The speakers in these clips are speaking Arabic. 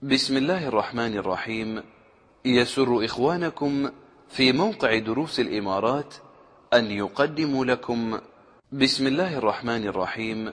بسم الله الرحمن الرحيم. يسر إخوانكم في موقع دروس الإمارات أن يقدموا لكم بسم الله الرحمن الرحيم.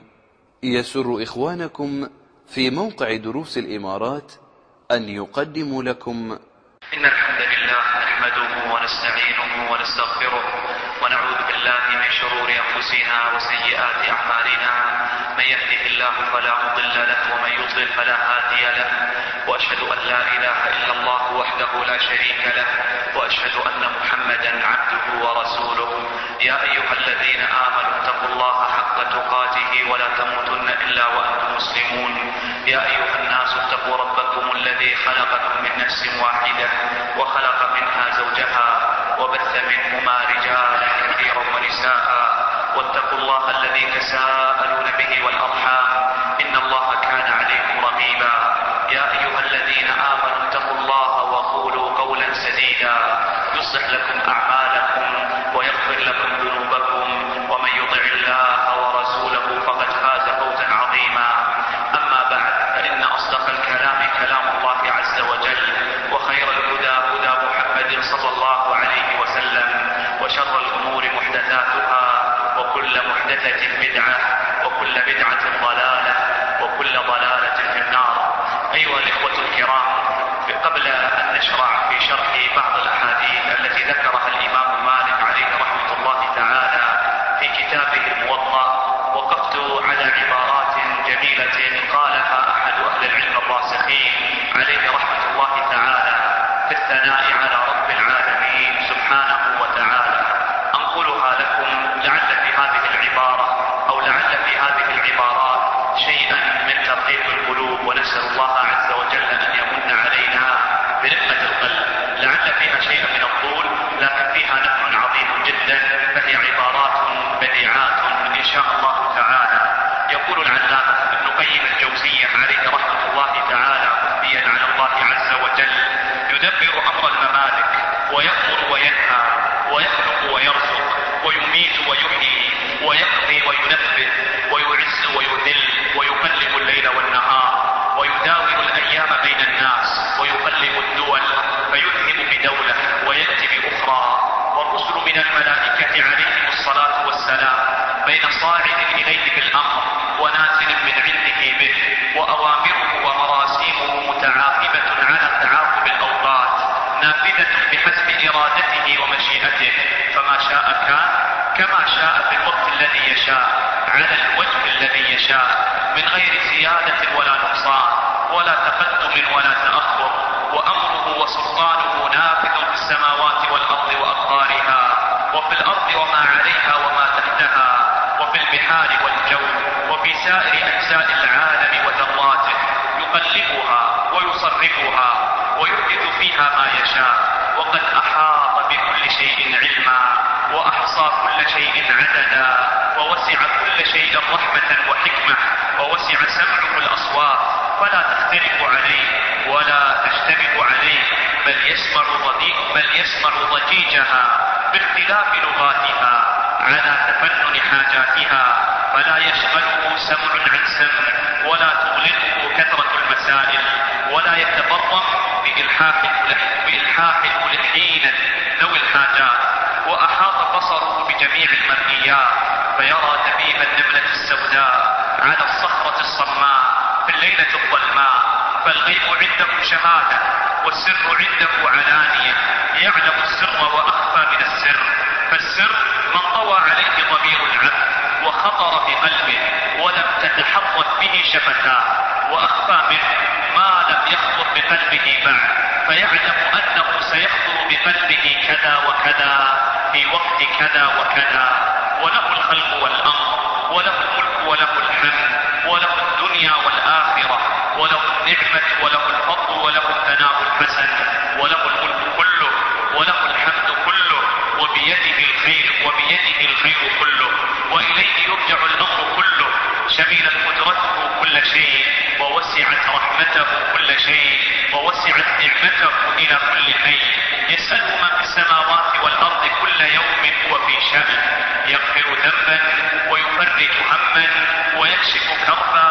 يسر إخوانكم في موقع دروس الإمارات أن يقدموا لكم إن الحمد لله نحمده ونستعينه ونستغفره ونعوذ بالله من شرور أنفسنا وسيئات أعمالنا. من يهده الله فلا مضل له ومن يضلل فلا هادي له، وأشهد أن لا إله إلا الله وحده لا شريك له، وأشهد أن محمدا عبده ورسوله. يا أيها الذين آمنوا اتقوا الله حق تقاته ولا تموتن إلا وأنتم مسلمون. يا أيها الناس اتقوا ربكم الذي خلقكم من نفس واحدة وخلق منها زوجها وبث منهما رجالا كثيرا ونساء، واتقوا الله الذي تساءلون به والأرحام إن الله كان عليكم رقيبا. يا أيها الذين آمنوا اتقوا الله وقولوا قولا سديدا يصلح لكم أعمالكم ويغفر لكم ذنوبكم، ومن يطع الله ورسوله فقد فاز فوزا عظيما. أما بعد، فإن أصدق الكلام كلام الله عز وجل، وخير الهدى هدى محمد صلى الله عليه وسلم، وشر الأمور محدثاتها، وكل محدثة بدعة، وكل بدعة ضلالة، وكل ضلالة في النار. أيها الإخوة الكرام، قبل أن نشرع في شرح بعض الأحاديث التي ذكرها الإمام مالك عليه رحمة الله تعالى في كتابه الموطأ، وقفت على عبارات جميلة قالها أحد أهل العلم الراسخين عليه رحمة الله تعالى في الثناء على رب العالمين سبحانه وتعالى. أنقلها لكم لعل في هذه العبارة أو لعل في هذه العبارات شيئا من ترقيق القلوب، ونسأل الله عز وجل أن يمن علينا برقة القلب. لعل فيها شيئا من الطول، لكن فيها نفع عظيم جدا، فهي عبارات بديعات إن شاء الله تعالى. يقول العلامة ابن قيم الجوزية عليه رحمة الله تعالى مبديا على الله عز وجل: يدبر أمر الممالك ويأمر وينهى ويخلق ويرزق ويميت ويحيي ويقضي وينفذ ويعز ويذل ويقلب الليل والنهار ويداول الأيام بين الناس ويقلب الدول فيذهب بدولة ويأتي بأخرى. والرسل من الملائكة عليهم الصلاة والسلام بين صاعد إليه بالأمر ونازل من عنده به، وأوامره ومراسيمه متعاقبة على تعاقب الأوقات، نافذة بحسب إرادته ومشيئته، فما شاء كان كما شاء في الوقت الذي يشاء على الوجه الذي يشاء، من غير زيادة ولا نقصان ولا تقدم ولا تأخر. وأمره وسلطانه نافذ في السماوات والأرض وأقطارها، وفي الأرض وما عليها وما تحتها، وفي البحار والجو، وفي سائر أجزاء العالم وذراته، يقلبها ويصرفها ويحدث فيها ما يشاء. وقد أحاط بكل شيء علما، وأحصى كل شيء عددا، ووسع كل شيء رحمة وحكمة، ووسع سمعه الأصوات فلا تختلف عليه ولا تشتبه عليه، بل يسمع ضجيجها باختلاف لغاتها على تفنن حاجاتها، فلا يشغله سمع عن سمع، ولا تغلقه كثرة المسائل، ولا يتبرم بإلحاح الملحين ذوي الحاجات. وأحاط بصره بجميع المرئيات، فيرى دبيب النملة السوداء على الصخرة الصماء في الليلة الظلماء. فالغيب عنده شهادة، والسر عنده علانية، يعلم السر وأخفى من السر. فالسر من طوى عليه ضمير العبد وخطر في قلبه ولم تتحرك به شفتاه، وأخفى منه ما لم يخطر بقلبه بعد، فيعلم أنه سيخطر بقلبه كذا وكذا في وقت كذا وكذا. وله الخلق والأمر، وله الملك وله الحمد، وله الدنيا والآخرة، وله النعمة وله الفضل وله الثناء الحسن، وله الملك كله وله الحمد كله، وبيده الخير كله، وإليه يرجع الأمر كله. شملت قدرته كل شيء، ووسعت رحمته كل شيء، ووسعت نعمته إلى كل حي. يسأله ما في السماوات والأرض كل يوم هو في شأن، يغفر ذنبا ويفرج هما ويكشف كربا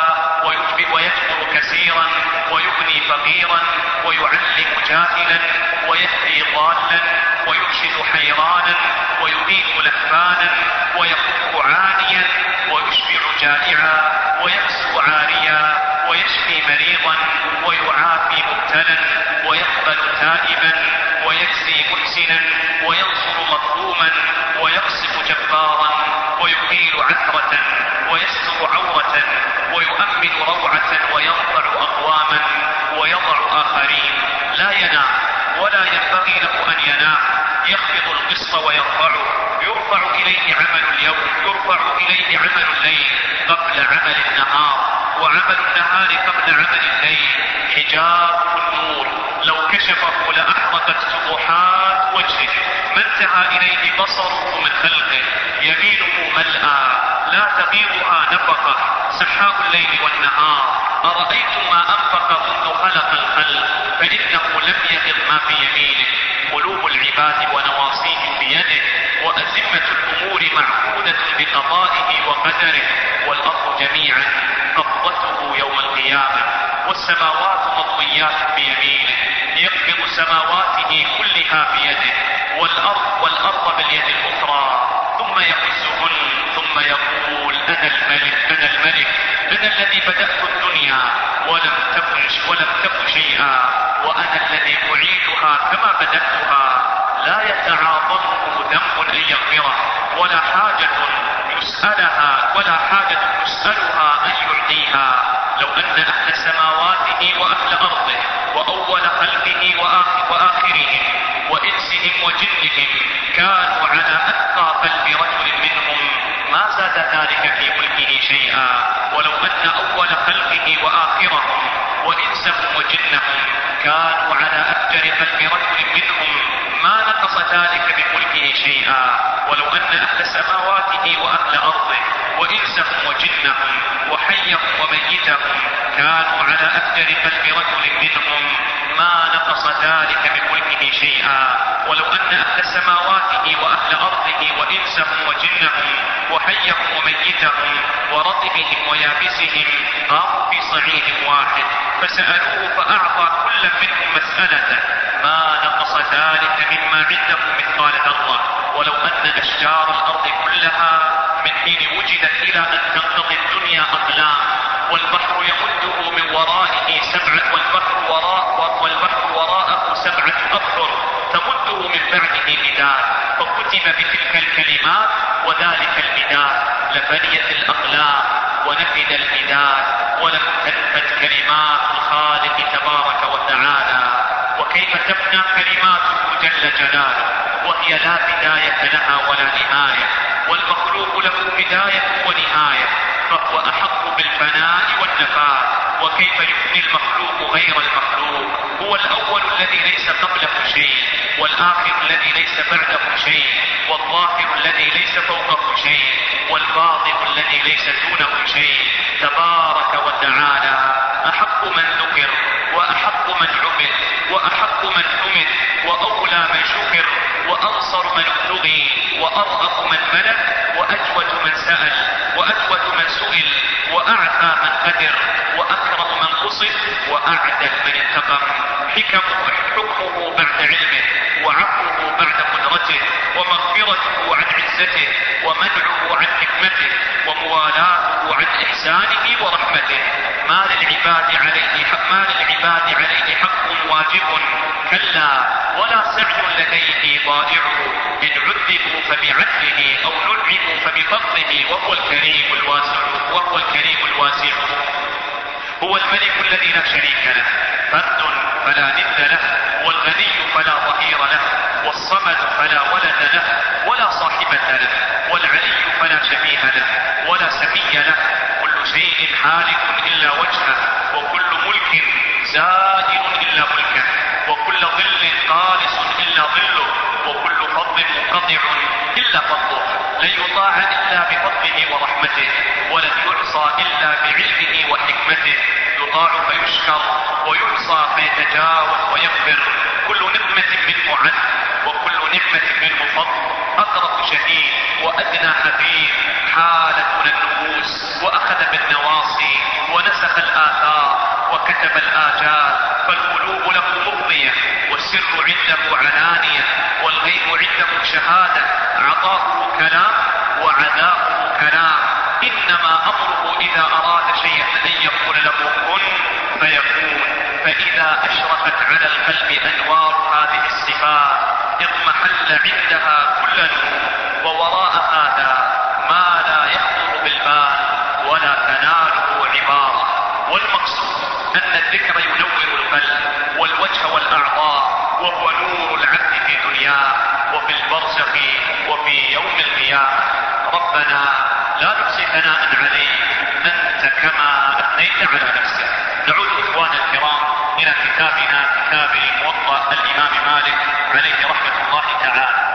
ويجبر كثيرا ويغني فقيرا ويعلم جاهلا ويهدي ضالا ويرشد حيرانا ويميت لهفانا ويفك عانيا ويشبع جائعا ويكسو عاريا ويشفي مريضا ويعافي مبتلا ويقبل تائبا ويجزي محسنا وينصر مظلوما ويقصف جبارا ويقيل عثرة ويستر عورة ويؤمن روعة ويرفع أقواما ويضع آخرين. لا ينام ولا ينبغي له أن ينام، يخفض القسط ويرفعه، يرفع إليه عمل اليوم، يرفع إليه عمل الليل قبل عمل النهار، وعمل النهار قبل عمل الليل. حجاب النور لو كشفه لأحرقت سطوحات وجهه، ما انتهى إليه بصره من خلقه، يمينه ملأى لا تغيرها نفقة، سحاء الليل والنهار. أرأيتم ما أنفق منذ خلق الخلق فإنه لم يغض ما في يمينه. قلوب العباد ونواصيهم بيده، وأزمة الأمور معقودة بقضائه وقدره، والأرض جميعا قبضته يوم القيامة، والسماوات مطويات بيمينه، يقبض سماواته كلها بيده، والأرض باليد الأخرى، ثم يهزهن ثم يقول أنا الملك أنا الملك، أنا الذي بدأت الدنيا ولم تكن شيئا، وأنا الذي أعيدها كما بدأتها. لا يتعاظمه ذنب أن يغفره، ولا حاجة يسألها أن يعطيها. لو أن أهل سماواته وأهل أرضه وأول خلقه وآخرهم وإنسهم وجنهم كانوا على أتقى قلب رجل منهم ما زاد ذلك في ملكه شيئا. ولو أن أول خلقه وآخرهم وإنسهم وجنهم كانوا على أفجر قلب رجل منهم ما نقص ذلك من ملكه شيئا. ولو أن أهل سماواته وأهل أرضه وإنسهم وجنهم وحيهم وميتهم كانوا على أفجر قلب رجل منهم ما نقص ذلك من ملكه شيئا. ولو أن أهل سماواته وأهل أرضه وإنسهم وجنهم وحيهم وميتهم ورطبهم ويابسهم قاموا في صعيد واحد فسألوه فأعطى كل منهم مسألته ما نقص ذلك مما عنده مثقال ذرة. ولو أن أشجار الأرض كلها من حين وجدت إلى أن تنقضي الدنيا أقلام، والبحر يمده من ورائه والبحر وراءه 7 أبحر تمده من بعده مداد، فكتب بتلك الكلمات وذلك المداد لفنيت الأقلام ونفد المداد ولم تنفد كلمات الخالق تبارك وتعالى. وكيف تفنى كلماته جل جلاله وهي لا بداية لها ولا نهاية، والمخلوق له بداية ونهاية، فهو أحق بالفناء والنفاذ. وكيف يفني المخلوق غير المخلوق؟ هو الأول الذي ليس قبله شيء، والآخر الذي ليس بعده شيء، والظاهر الذي ليس فوقه شيء، والباطن الذي ليس دونه شيء، تبارك وتعالى. أحق من ذكر وأحق من عبد وأحق من حمد وأولى من شكر وأنصر من ابتغي وأرأف من ملك وأجود من سأل وأجود من سئل وأعفى من قدر وأكرم من قصد وأعدل من انتقم. حكمه بعد علمه وعفوه بعد قدرته ومغفرته عن عزته ومنعه عن حكمته وموالاته عن إحسانه ورحمته. ما للعباد عليه حق واجب كلا ولا سعي لديه ضائعه، إن عذبوا فبعدله أو نعموا فبفضله وهو الكريم الواسع. هو الملك الذي لا شريك له، فرد فلا ند له، والغني فلا ظهير له، والصمد فلا ولد له ولا صاحبة له، والعلي فلا شبيه له ولا سمي له. كل شيء حالك إلا وجهه، وكل ملك زائر إلا ملكه، وكل ظل خالص إلا ظله، وكل فضل منقطع إلا فضله. لن يطاع إلا بفضله ورحمته، ولن يعصى إلا بعلمه وحكمته. يطاع فيشكر ويعصى فيتجاوز ويغفر. كل نقمة منه عدل، وكل نعمة منه فضل. أقرب شهيد وأدنى حبيب، حالة من النفوس أخذ بالنواصي ونسخ الآثار وكتب الآجال، فالقلوب له مفضية، والسر عنده علانية، والغيب عنده شهادة، عطاؤه كلام وعذابه كلام، إنما أمره إذا أراد شيئا أن يقول له كن فيكون. فإذا أشرقت على القلب أنوار هذه الصفات اضمحل عندها كل نور، ووراء هذا ما لا يخطر بالبال ولا تناله عبارة. والمقصود أن الذكر ينور القلب والوجه والأعضاء، وهو نور العبد في دنياه وفي البرزخ وفي يوم القيامة. ربنا لا نحصي ثناء عليك، أنت كما أثنيت على نفسك. نعود إخواننا الكرام إلى كتابنا، كتاب الموطأ الإمام مالك عليه رحمة الله تعالى.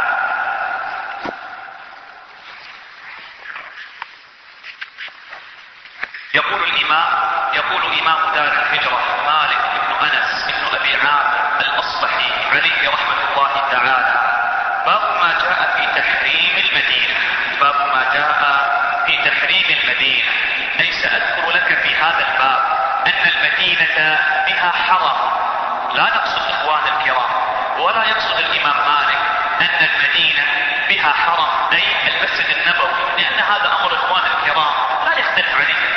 يقول إمام دار الهجرة مالك بن أنس بن أبي عامر الأصبحي عليه رحمة الله تعالى: باب ما جاء في تحريم المدينة. باب ما جاء في تحريم المدينة، أي سأذكر لك في هذا الباب أن المدينة بها حرم. لا نقصد إخوان الكرام ولا يقصد الإمام مالك أن المدينة بها حرم أي المسجد النبوي، لأن هذا أمر إخوان الكرام لا يختلف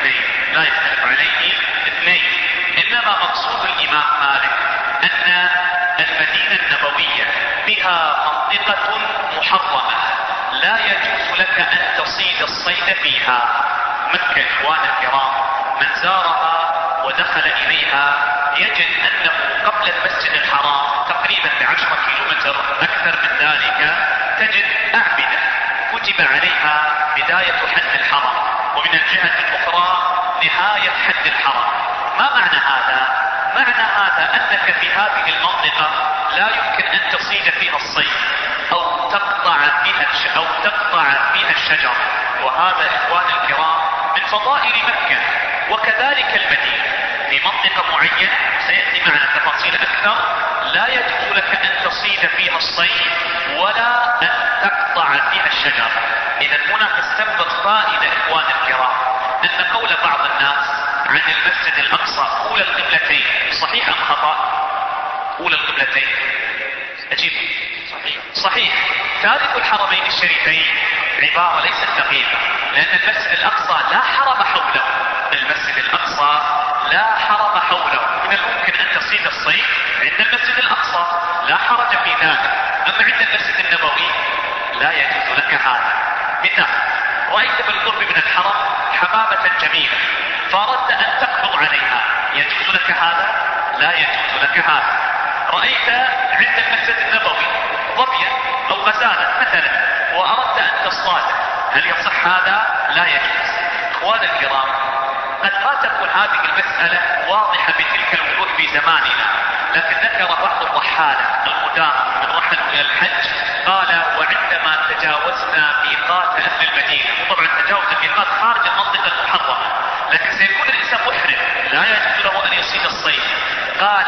عليه اثنين. إنما مقصود الإمام مالك أن المدينة النبوية بها منطقة محرمة لا يجوز لك أن تصيد الصيد فيها. مكة إخوان الكرام من زارها ودخل إليها يجد أنه قبل المسجد الحرام تقريبا ب10 كيلومتر أكثر من ذلك تجد أعمدة كتب عليها بداية حد الحرم، ومن الجهة الأخرى نهاية حد الحرم. ما معنى هذا؟ معنى هذا أنك في هذه المنطقة لا يمكن أن تصيد فيها الصيد أو تقطع فيها الشجر. وهذا إخوان الكرام من فضائل مكة. وكذلك المدينة في منطقة معينة سيأتي معنا تفاصيل أكثر لا يجوز لك أن تصيد فيها الصيد ولا أن تقطع فيها الشجر. إذا هنا تستنبط فائدة إخوان الكرام أن قول بعض الناس عن المسجد الأقصى أولى القبلتين صحيح أم خطأ؟ أولى القبلتين أجيب صحيح. ثالث الحرمين الشريفين عبارة ليست دقيقة، لأن المسجد الأقصى لا حرم حوله. المسجد الأقصى لا حرم حوله، من الممكن أن تصيد الصيد عند المسجد الأقصى لا حرج في ذلك. أما عند المسجد النبوي لا يجوز لك هذا. مثال: رأيت بالقرب من الحرم حمامة جميلة فأردت أن تقبض عليها، يجوز لك هذا؟ لا يجوز لك هذا. رأيت عند المسجد النبوي ظبيا أو غزالة مثلا وأردت أن تصطاده، هل يصح هذا؟ لا يجوز. إخوان الكرام قد لا تكون هذه المسألة واضحة بتلك الوجوه في زماننا، لكن ذكر بعض الرحالة القدامى من رحلوا إلى الحج قال: وعندما تجاوزنا ميقات أهل المدينة، وطبعا تجاوز الميقات خارج المنطقة المحرمة، لكن سيكون الإنسان محرم لا يجوز له أن يصيد الصيد. قال: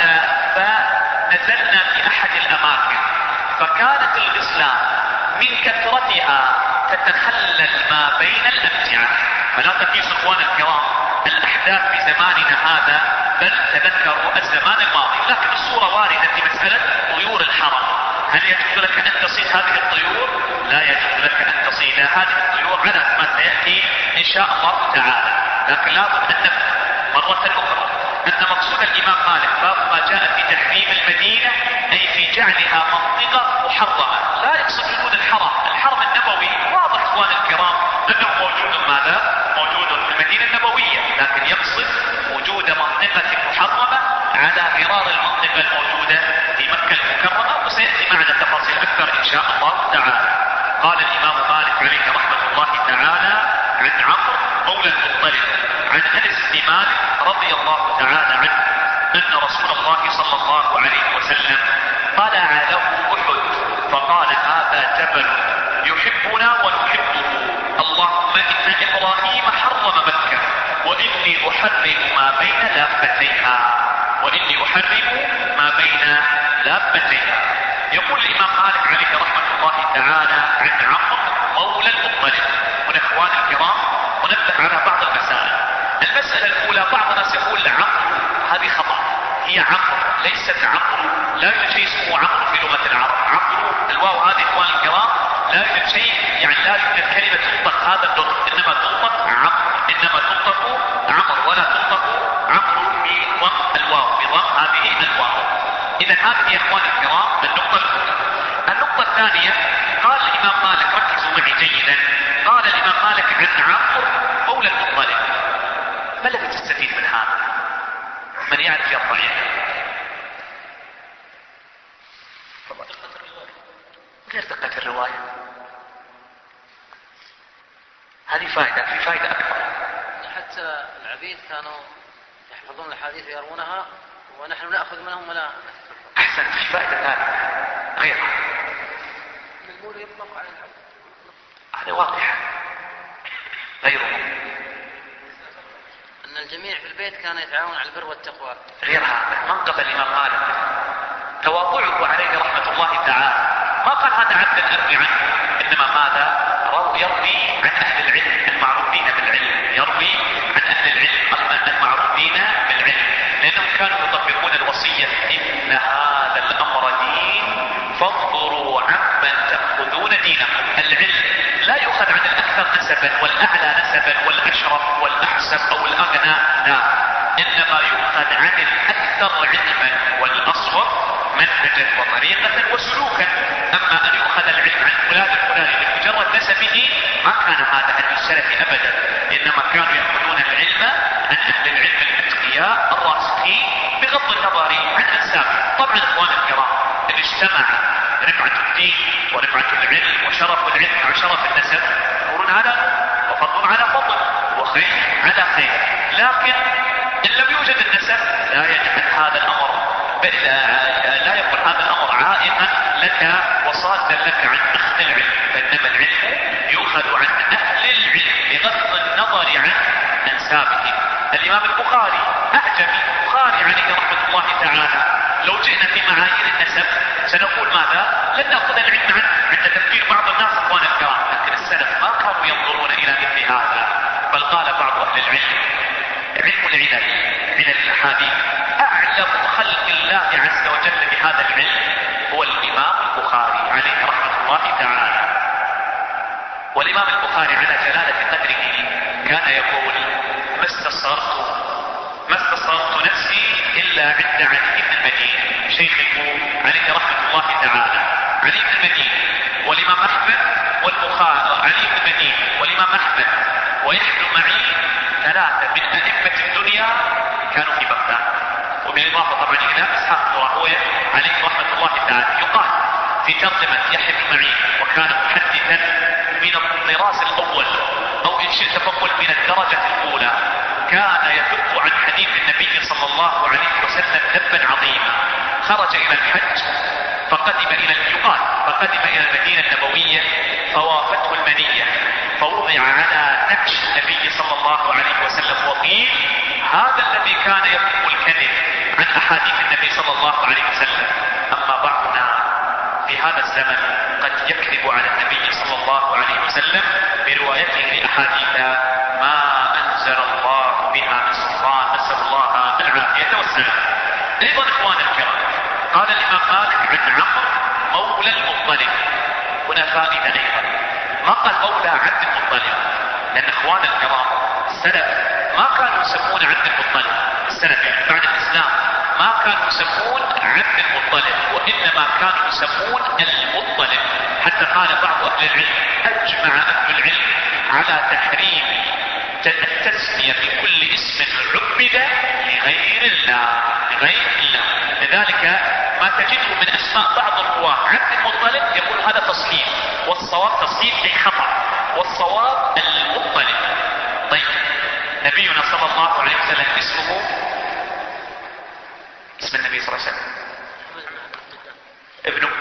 فنزلنا في أحد الأماكن فكانت الغسلان من كثرتها تتخلل ما بين الأمتعة. فلا تقيس إخوان الكرام الأحداث في زماننا هذا، بل تذكروا الزمان الماضي. لكن الصورة واردة في مسألة طيور الحرم، هل يجوز لك أن تصيد هذه الطيور؟ لا يجوز لك أن تصيد هذه الطيور على ما سيأتي إن شاء الله تعالى. لكن لابد أن نفهم مرة أخرى أن مقصود الإمام مالك باب ما جاء في تحريم المدينة أي في جعلها منطقة محرمة. لا يقصد وجود الحرم. الحرم النبوي واضح إخوان الكرام أنه موجود ماذا؟ موجود في المدينة النبوية، لكن يقصد وجود منطقة محرمة على غرار المنطقة الموجودة في مكة المكرمة، وسيأتي معنا تفاصيل أكثر إن شاء الله تعالى. قال الإمام مالك عليه رحمة الله تعالى عن عمرو مولى المطلب عن أنس بن مالك رضي الله تعالى عنه أن رسول الله صلى الله عليه وسلم طلع له أحد فقال: هذا جبل يحبنا ونحبه، اللهم إن إبراهيم حرم مكة وإني أحرم ما بين لابتيها. يقول الإمام مالك عليه رحمة الله تعالى عن عمرو مولى المطلب. من إخوان الكرام أنبه على بعض المسائل. المسألة الأولى، بعض الناس يقول عمرو، هذه خطأ، هي عمرو ليست عمرو، لا يوجد شيء اسمه عمرو في لغة العرب. عمرو الواو هذه إخوان الكرام لا يوجد شيء، يعني لا يوجد كلمة تنطق هذا النطق، إنما تنطق عمرو، إنما تنطق عمرو ولا تنطق عمرو بضم الواو، بضم هذه الواو. إذا هذه يا إخوان الكرام النقطة الأولى. النقطة الثانية، قال الإمام مالك، ركزوا معي جيدا، قال الإمام مالك عن عمرو مولى المطلب. ما الذي تستفيد من هذا؟ من يعرف يرفع يده؟ غير دقة الرواية، هذه فائدة، في فائدة أكبر. حتى العبيد كانوا يحفظون الحديث ويروونها ونحن نأخذ منهم ولا. أحسن، في فائدة ثالثة غيرها. المول يطلق على العبد، هذا واضح. غيره أن الجميع في البيت كان يتعاون على البر والتقوى. غير هذا منقب الإمام مالك، تواضعه عليه رحمة الله تعالى، ما قال هذا عبد أروي عنه، إنما ماذا؟ يروي عن أهل العلم المعروفين بالعلم، يروي عن أهل العلم المعروفين بالعلم، لأنهم كانوا يطبقون الوصية: إن هذا الأمر دين فانظروا عمن تأخذون دينكم. العلم لا يؤخذ عن الأكثر نسبا والأعلى نسبا والأشرف والأحسن أو الأغنى، لا، إنما يؤخذ عن الأكثر علما والأصوب منهجا وطريقة وسلوكا. أما أن يؤخذ العلم عن فلان الفلاني بمجرد نسبه، ما كان هذا عن السلف أبدا، إنما كانوا يأخذون العلم عن أهل العلم الأتقياء الراسخين بغض النظر عن أنسابه. طبعا إخوان الكرام، إن اجتمع رفعة الدين ورفعة العلم وشرف العلم وشرف النسب، نور على وفضل على فضل وخير على خير، لكن إن لم يوجد النسب لا يجعل هذا الأمر، لا يكون هذا الأمر عائقا لك وصادا لك عن أخذ العلم، فإنما العلم يؤخذ عن أهل العلم بغض النظر عن أنسابه. الإمام البخاري أعجمي، البخاري عليه رحمة الله تعالى، لو جئنا في معايير النسب سنقول ماذا؟ لن نأخذ العلم عنه عند تفكير بعض الناس إخوان الكرام، لكن السلف ما كانوا ينظرون إلى مثل هذا، بل قال بعض أهل العلم: علم العلل، علل الأحاديث، أعلم خلق الله عز وجل بهذا العلم هو الإمام البخاري عليه رحمة الله تعالى. والإمام البخاري على جلالة قدره كان يقول: ما استصغرت نفسي إلا عند علي بن المديني، شيخه عليه رحمة الله تعالى، علي بن المديني والإمام أحمد والبخاري، علي بن المديني والإمام أحمد ويحيى معين، ثلاثة من أئمة الدنيا كانوا في بغداد. وبالإضافة طبعا إلى إسحاق بن راهويه عليه رحمة الله تعالى. يقال في ترجمة يحيى بن معين: وكان محدثا من الطراز الأول، أو إن شئت فقل من الدرجة الأولى، كان يذب عن حديث النبي صلى الله عليه وسلم ذبا عظيما. خرج إلى الحج فقدم إلى المدينة النبوية، فوافته المنية، فوضع على نعش النبي صلى الله عليه وسلم، وقيل: هذا الذي كان يذب الكذب عن أحاديث النبي صلى الله عليه وسلم. أما بعضنا في هذا الزمن قد يكذب على النبي صلى الله عليه وسلم بروايته لأحاديث ما أنزل الله بها من سلطان، نسأل الله العافية والسلام. أيضا إخوان الكرام، قال الإمام مالك عن عمرو مولى المطلب. هنا فائدة أيضا، ما قال مولى عبد المطلب، لأن إخوان الكرام السلف ما كانوا يسمون عبد المطلب، السلف بعد الإسلام ما كانوا يسمون عبد المطلب، وإنما كانوا يسمون المطلب. حتى قال بعض أهل العلم: أجمع أهل العلم على تحريم التسمية بكل اسم عبد لغير الله، لذلك ما تجده من أسماء بعض الرواة عبد المطلب يقول هذا تصحيح، والصواب تصحيح أي خطأ، والصواب المطلب. طيب، نبينا صلى الله عليه وسلم اسمه، اسم النبي صلى الله عليه وسلم ابن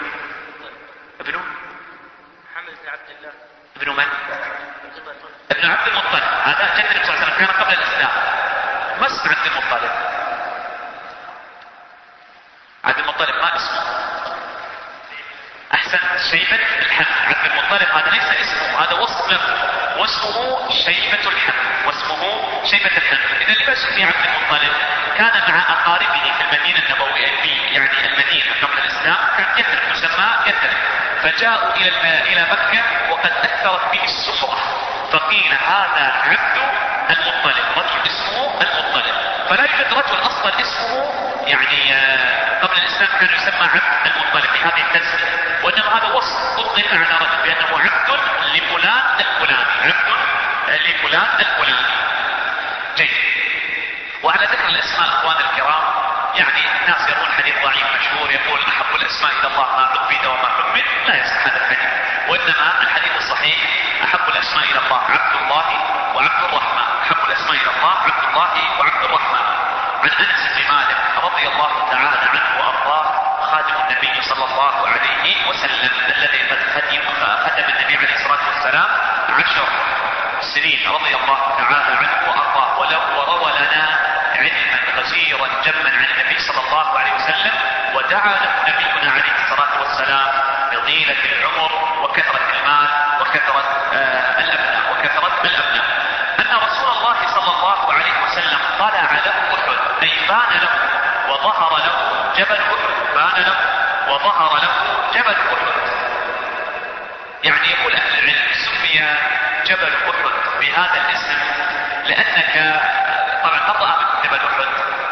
محمد بن عبد الله. ابن من؟ ابن عبد المطلب. هذا جد النبي صلى الله عليه وسلم، كان قبل الإسلام. ما اسم عبد المطلب؟ عبد المطلب ما اسمه؟ أحسنت، شيبة الحمل. عبد المطلب هذا ليس اسمه، هذا وصف له، واسمه شيبة الحمل، واسمه شيبة الحمل. إذا لما سمي عبد المطلب كان مع أقاربه في المدينة النبوية، يعني المدينة قبل الإسلام كان يثرب، تسمى يثرب. فجاءوا إلى مكة وقد أثرت به السفرة، فقيل هذا عبد المطلب، رجل اسمه المطلب. فلا يوجد رجل أصلا اسمه يعني قبل الإسلام كان يسمى عبد المطلب بهذه التسمية، وإنما هذا وصف أطلق على رجل بأنه عبد لفلان الفلاني، عبد لفلان الفلاني. جيد. وعلى ذكر الأسماء أخوان الكرام، يعني الناس يرون حديث ضعيف مشهور يقول أحب الأسماء إلى الله ما عبد وما حمد، لا يصح هذا الحديث، وإنما الحديث الصحيح أحب الأسماء إلى الله عبد الله وعبد الرحمن، أحب الأسماء إلى الله عبد الله وعبد الرحمن. عن أنس بن مالك رضي الله تعالى عنه وأرضاه خادم النبي صلى الله عليه وسلم الذي قد خدم النبي عليه الصلاة والسلام 10 سنين رضي الله تعالى عنه وأرضاه، وروى لنا علما غزيرا جما عن النبي صلى الله عليه وسلم، ودعا له نبينا عليه الصلاة والسلام بطيلة العمر وكثرة المال وكثرة الأبناء. أن رسول الله صلى الله عليه وسلم طلع له أحد، أي بان له وظهر له جبل أحد، بان له وظهر له جبل أحد. يعني يقول أهل العلم سمي جبل أحد بهذا الاسم لأنك طبعا من رأى منكم جبل أحد؟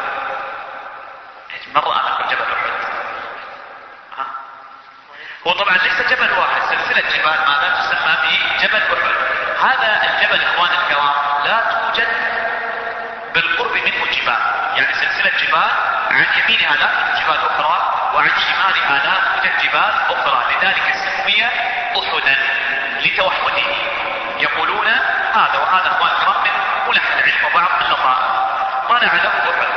من رأى منكم جبل أحد؟ هو طبعا ليس جبل واحد، سلسلة جبال ماذا تسمى بجبل أحد. هذا الجبل اخوان الكرام لا توجد بالقرب منه جبال، يعني سلسلة جبال عن يمينها لا توجد جبال أخرى وعن شمالها لا توجد جبال أخرى، لذلك سمي أحدا لتوحده. يقولون هذا وهذا اخوان الكرام من ملح العلم وبعض اللطائف. طلع له أحد.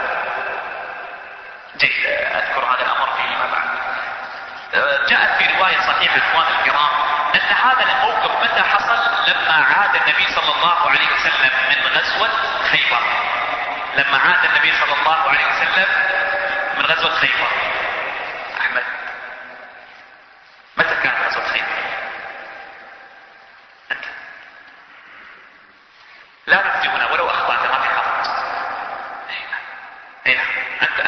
جيد، أذكر هذا الأمر فيما بعد. جاءت في رواية صحيحة اخوان الكرام أن هذا الموقف متى حصل؟ لما عاد النبي صلى الله عليه وسلم من غزوة خيبر، لما عاد النبي صلى الله عليه وسلم من غزوة خيبر. أحمد، متى كانت غزوة خيبر؟ أنت لا تكذبنا ولو أخطأت ما في حرج. أين أنت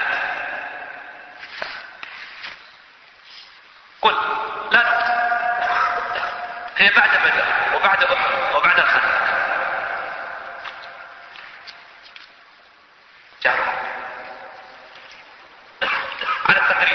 قل لا تكذب. هي بعد بدر وبعد أحد وبعد الخندق. جارة على التقريب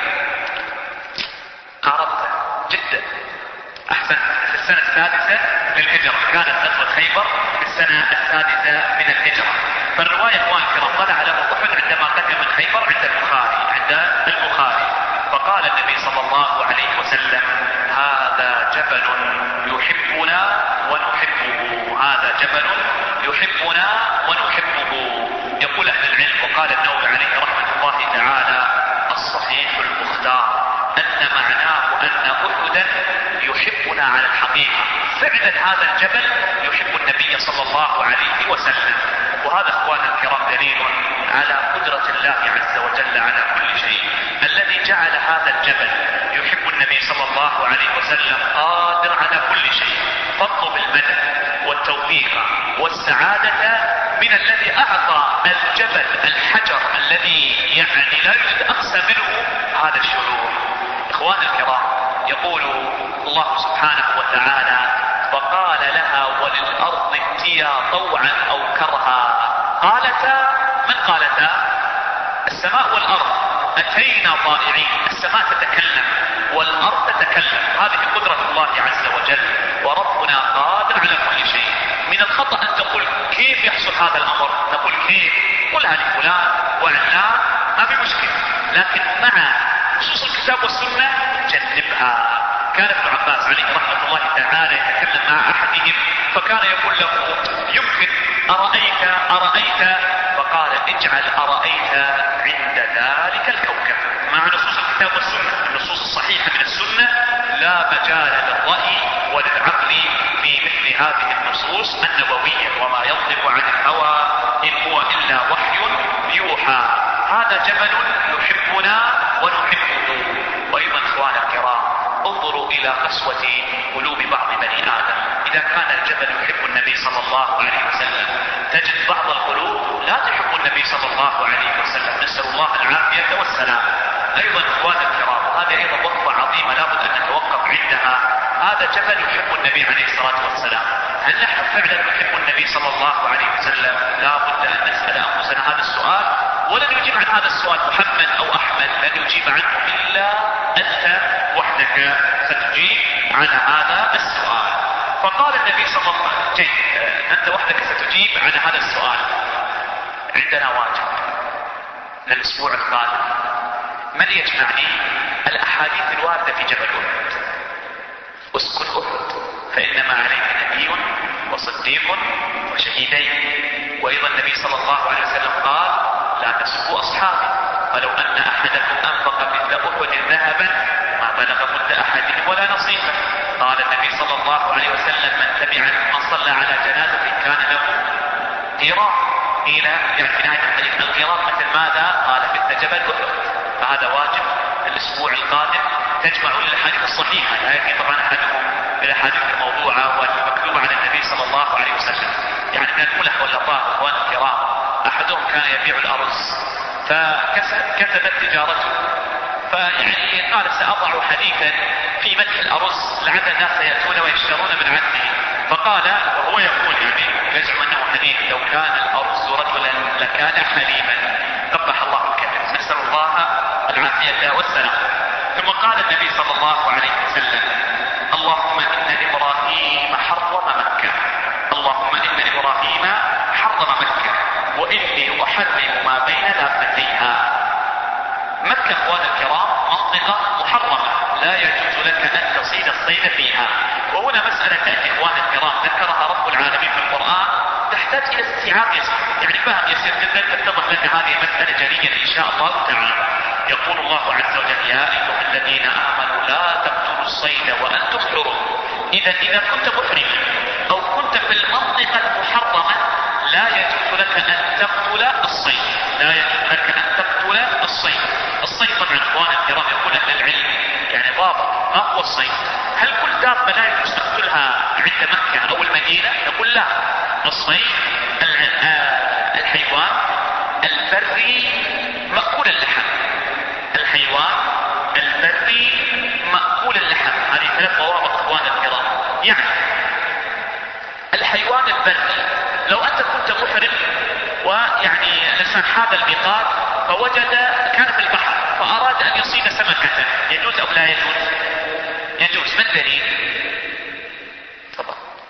قاربت جدا. أحسن، في السنة السادسة للهجرة كانت غزوة خيبر، في السنة السادسة من الهجرة. فالرواية اخوان الكرام طلع له أحد عندما قدم من خيبر عند البخاري، فقال النبي صلى الله عليه وسلم هذا جبل يحبنا ونحبه، هذا جبل يحبنا ونحبه. يقول أهل العلم وقال النووي عليه رحمة الله تعالى الصحيح المختار أن معناه أن أحدا يحبنا على الحقيقة، فعلا هذا الجبل يحب النبي صلى الله عليه وسلم. وهذا اخواننا الكرام دليل على قدرة الله عز وجل على كل شيء، الذي جعل هذا الجبل يحب النبي صلى الله عليه وسلم قادر على كل شيء. فاطلب المدد والتوفيق والسعادة من الذي أعطى الجبل الحجر الذي يعني لا يوجد أقسى منه هذا الشعور. إخوان الكرام، يقول الله سبحانه وتعالى وقال لها وللأرض ائتيا طوعا أو كرها قالتا. من قالتا؟ السماء والأرض أتينا طائعين. السماء تتكلم والأرض تتكلم، هذه قدرة الله عز وجل، وربنا قادر على كل شيء. من الخطأ أن تقول كيف يحصل هذا الأمر، نقول كيف، قلها لفلان وعلان ما في مشكلة، لكن مع نصوص الكتاب والسنة جنبها. كان ابن عباس عليه رحمة الله تعالى يتكلم مع أحدهم فكان يقول له يمكن أرأيت، فقال اجعل أرأيت عند ذلك الكوكب. مع نصوص الكتاب والسنة، النصوص الصحيحة من السنة لا مجال للرأي وللعقل في مثل هذه النصوص النبوية، وما ينطق عن الهوى إن هو إلا وحي يوحى. هذا جبل يحبنا ونحبه. وأيضا إخوان الكرام، قسوة قلوب بعض بني آدم. إذا كان الجبل يحب النبي صلى الله عليه وسلم تجد بعض القلوب لا تحب النبي صلى الله عليه وسلم، نسأل الله العافية والسلام. أيضا إخوان الكرام، هذه أيضا وقفة عظيمة لابد أن نتوقف عندها. هذا جبل يحب النبي عليه الصلاة والسلام، هل نحن فعلا نحب النبي صلى الله عليه وسلم؟ لابد أن نسأل أنفسنا هذا السؤال، ولن يجيب عن هذا السؤال محمد أو أحمد، لن يجيب عنه إلا أنت وحدك ستجيب عن هذا السؤال. فقال النبي صلى الله عليه وسلم أنت وحدك ستجيب عن هذا السؤال. عندنا واجب للأسبوع القادم، من يجمعني الأحاديث الواردة في جبل أحد. اسكن أحد فإنما عليك نبي وصديق وشهيدين. وأيضا النبي صلى الله عليه وسلم قال لا تسبوا أصحابي، فلو أن أحدكم أنفق مثل أحد ذهبا ما بلغ مد أحدهم ولا نصيبه. قال النبي صلى الله عليه وسلم من صلى على جنازة كان له قيراط. قيل يعني في نهاية الحديث القيراط مثل ماذا؟ قال مثل جبل أحد. فهذا واجب الأسبوع القادم تجمعون الأحاديث الصحيحة، لا يكفي طبعا أحدهم بالأحاديث الموضوعة والمكتوبة عن النبي صلى الله عليه وسلم. يعني من الملح واللطائف إخوان الكرام، أحدهم كان يبيع الأرز فكسبت تجارته، فيعني قال سأضع حديثا في مدح الأرز لعل الناس يأتون ويشترون من عنده. فقال وهو يقول يعني يزعم أنه حديث لو كان الأرز رجلا لكان حليما. قبح الله الكذب، نسأل الله العافية والسلام. ثم قال النبي صلى الله عليه وسلم اللهم إن إبراهيم حرم مكة، اللهم إن إبراهيم حرم مكة وإني أحرم ما بين لافتيها. مكة اخوان الكرام منطقة محرمة لا يجوز لك أن تصيد الصيد فيها. وهنا مسألة تأتي اخوان الكرام ذكرها رب العالمين في القرآن تحتاج إلى استيعاب يسير، يعني فهم يسير جدا تتضح لك هذه المسألة جليا إن شاء الله تعالى. يقول الله عز وجل يا أيها الذين آمنوا لا تقتلوا الصيد وأنتم حرم. إذا كنت محرما أو كنت في المنطقة المحرمة لا يجوز لك أن تقتل الصيد، لا يجوز لك أن تقتل الصيد. الصيد طبعا اخوان الكرام يقول أهل العلم يعني ضابط ما هو الصيد. هل كل دابة لا يجوز تقتلها عند مكة أو المدينة؟ نقول لا، الصيد الحيوان البري مأكول اللحم، الحيوان البري مأكول اللحم. هذه ثلاث ضوابط اخوان الكرام. يعني الحيوان البري لو أنت كنت محرم ويعني الإنسان حاد الميقات فوجد كان في البحر فأراد أن يصيد سمكة، يجوز أو لا يجوز؟ يجوز. ما الدليل؟ تفضل.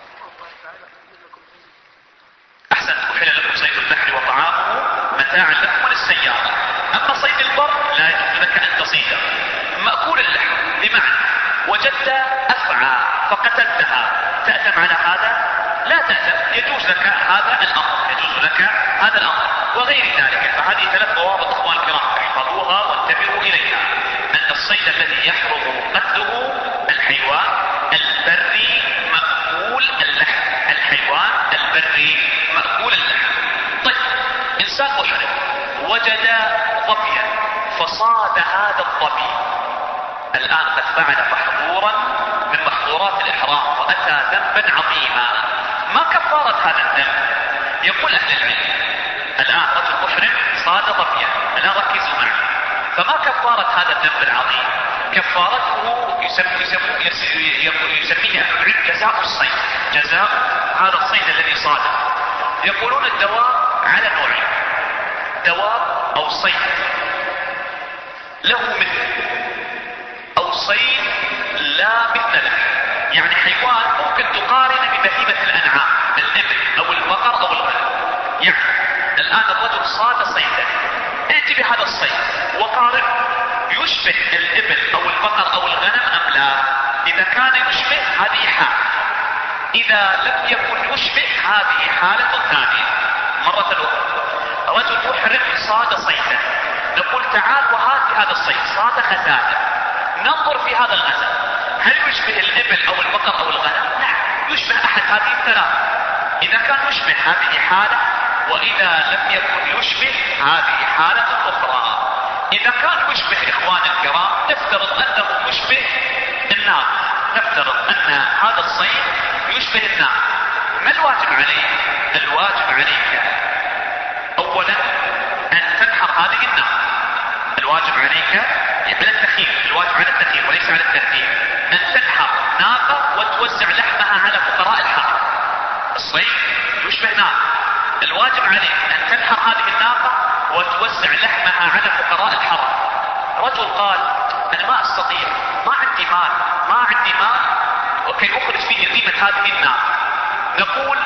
أحسن. أحل لكم صيد البحر وطعامه متاعا لكم وللسيارة. أما صيد البر لا يجوز لك أن تصيده، مأكول اللحم. بمعنى وجدت أفعى فقتلتها تأثم على هذا؟ لا تأثم، يجوز لك هذا الأمر، يجوز لك هذا الأمر وغير ذلك. فهذه ثلاث ضوابط اخوان الكرام احفظوها وانتبهوا إليها. أن الصيد الذي يحرم قتله الحيوان البري مأكول اللحم، الحيوان البري مأكول اللحم. طيب إنسان محرم وجد ظبيا فصاد هذا الظبي، الآن قد فعل محظورا من محظورات الإحرام وأتى ذنبا عظيما. ما كفارة هذا الذنب؟ يقول أهل العلم الآن رجل محرم صاد ظبيا، الآن ركزوا معي. فما كفارة هذا الذنب العظيم؟ كفارته يسميه أهل العلم جزاء الصيد، جزاء هذا الصيد الذي صاده. يقولون الدواب على نوعين، دواب أو صيد له مثل أو صيد لا مثل له. يعني حيوان ممكن تقارن ببهيمة الأنعام، الإبل أو البقر أو الغنم. يعني الآن الرجل صاد صيدا، ائتي بهذا الصيد وقارن يشبه الإبل أو البقر أو الغنم أم لا. إذا كان يشبه هذه حالة، إذا لم يكن يشبه هذه حالة ثانية. مرة أخرى رجل محرم صاد صيدا، نقول تعال وهات هذا الصيد صاد غزالة، ننظر في هذا الغزال هل يشبه الإبل أو البقر أو الغنم؟ نعم يشبه أحد هذه الثلاث. إذا كان يشبه هذه حالة، وإذا لم يكن يشبه هذه حالة أخرى. إذا كان يشبه إخوان الكرام نفترض أنه يشبه الناقة، نفترض أن هذا الصيد يشبه النار، ما الواجب عليك؟ الواجب عليك أولا أن تنحر هذه النار، الواجب عليك على التخيير، الواجب على التخيير وليس على الترتيب، أن تنحر ناقة وتوزع لحمها على فقراء الحرم. الصيد يشبه نار، الواجب عليك أن تنحر هذه الناقة وتوزع لحمها على فقراء الحرم. رجل قال أنا ما أستطيع، ما عندي مال وكي أخرج فيه قيمة هذه الناقة. نقول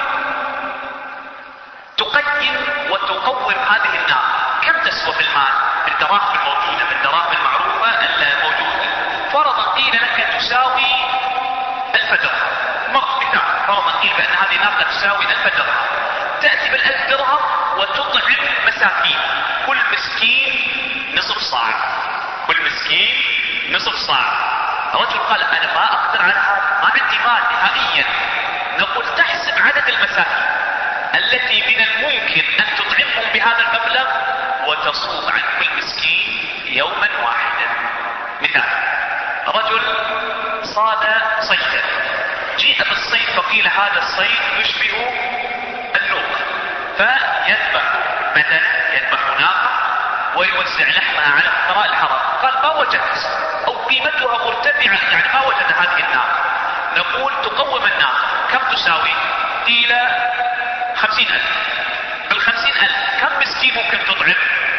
تقيم وتقوم هذه الناقة، كم تسوى في المال؟ بالدراهم الموجودة، بالدراهم المعروفة الموجودة. فرضا قيل لك تساوي 1000 درهم، مثال فرضا قيل بأن هذه الناقة تساوي 1000 درهم، تأتي بال1000 درهم وتطعم مساكين، كل مسكين نصف صاع، كل مسكين نصف صاع. الرجل قال أنا ما أقدر على هذا، ما عندي مال نهائيا. نقول تحسب عدد المساكين التي من الممكن أن تطعمهم بهذا المبلغ وتصوم عن كل مسكين يوما واحدا. مثال رجل صاد صيدا، جيء بالصيد فقيل هذا الصيد يشبه النوق، فيذبح بدنه، يذبح ناقة ويوزع لحمها على فقراء الحرم. قال ما وجدت أو قيمتها مرتفعة، يعني ما وجد هذه الناقة. نقول تقوم الناقة، كم تساوي؟ قيل 50,000. بال50,000 كم مسكين ممكن تطعم؟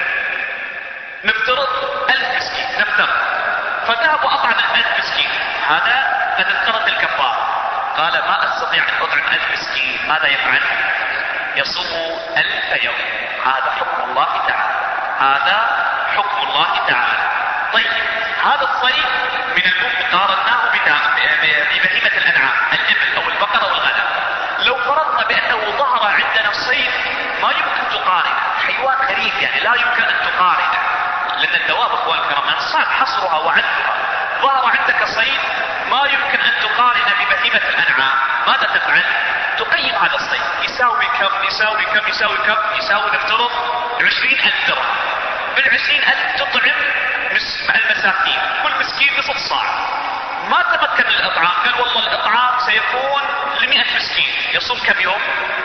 نفترض 1000 مسكين، نفترض. فذهب وأطعم 1000 مسكين، هذا قد انقرض الكفارة. قال ما أستطيع أن أطعم 1000 مسكين، ماذا يفعل؟ يصوم 1000 يوم. هذا حكم الله تعالى، هذا حكم الله تعالى. طيب هذا الصيد من الممكن قارناه ببهيمة الأنعام، الإبل أو البقرة أو الغنم. لو فرضنا بأنه ظهر عندنا صيد ما يمكن تقارنه، حيوان غريب يعني لا يمكن أن تقارنه، لأن الدواب أخوان الكرام صعب حصرها وعدها. ظهر عندك صيد ما يمكن أن تقارن ببهيمة الأنعام، ماذا تفعل؟ تقيم هذا الصيد، يساوي كم يساوي كم يساوي كم؟ يساوي نفترض 20,000 درهم. بال20,000 تطعم المساكين، كل مسكين نصف صاع. ما تمكن الإطعام، قال والله الإطعام سيكون ل100 مسكين، يصوم كم يوم؟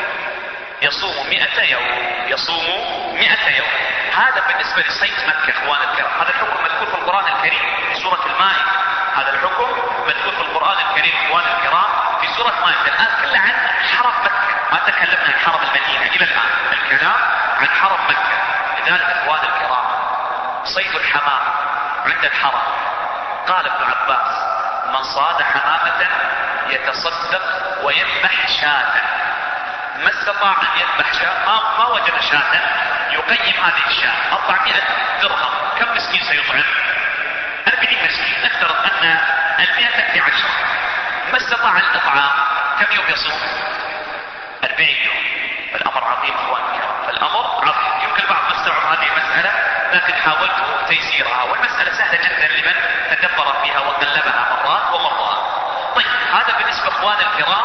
يصوم 100 يوم، يصوم 100 يوم. هذا بالنسبة لصيد مكة اخوان الكرام. هذا الحكم مذكور في القرآن الكريم في سورة المائدة، هذا الحكم مذكور في القرآن الكريم اخوان الكرام في سورة المائدة. الآن كل عن حرم مكة، ما تكلمنا عن حرم المدينة إلى الآن، الكلام عن حرم مكة. لذلك اخوان الكرام صيد الحمام عند الحرم، قال ابن عباس من صاد حمامة يتصدق ويذبح شاة، ما استطاع أن يذبح شاة، ما وجد شاة، يقيم هذه الشاة 400 درهم. كم مسكين سيطعم؟ 40 مسكين. نفترض أن 100 تأتي 10، ما استطاع الإطعام كم يوم يصوم؟ 40 يوم. فالأمر عظيم أخوان الكرام، فالأمر عظيم. يمكن البعض ما استوعب هذه المسألة، لكن حاولت تيسيرها، والمسألة سهلة جدا لمن تدبر فيها وقلبها مرات ومرات. طيب هذا بالنسبة اخوان الكرام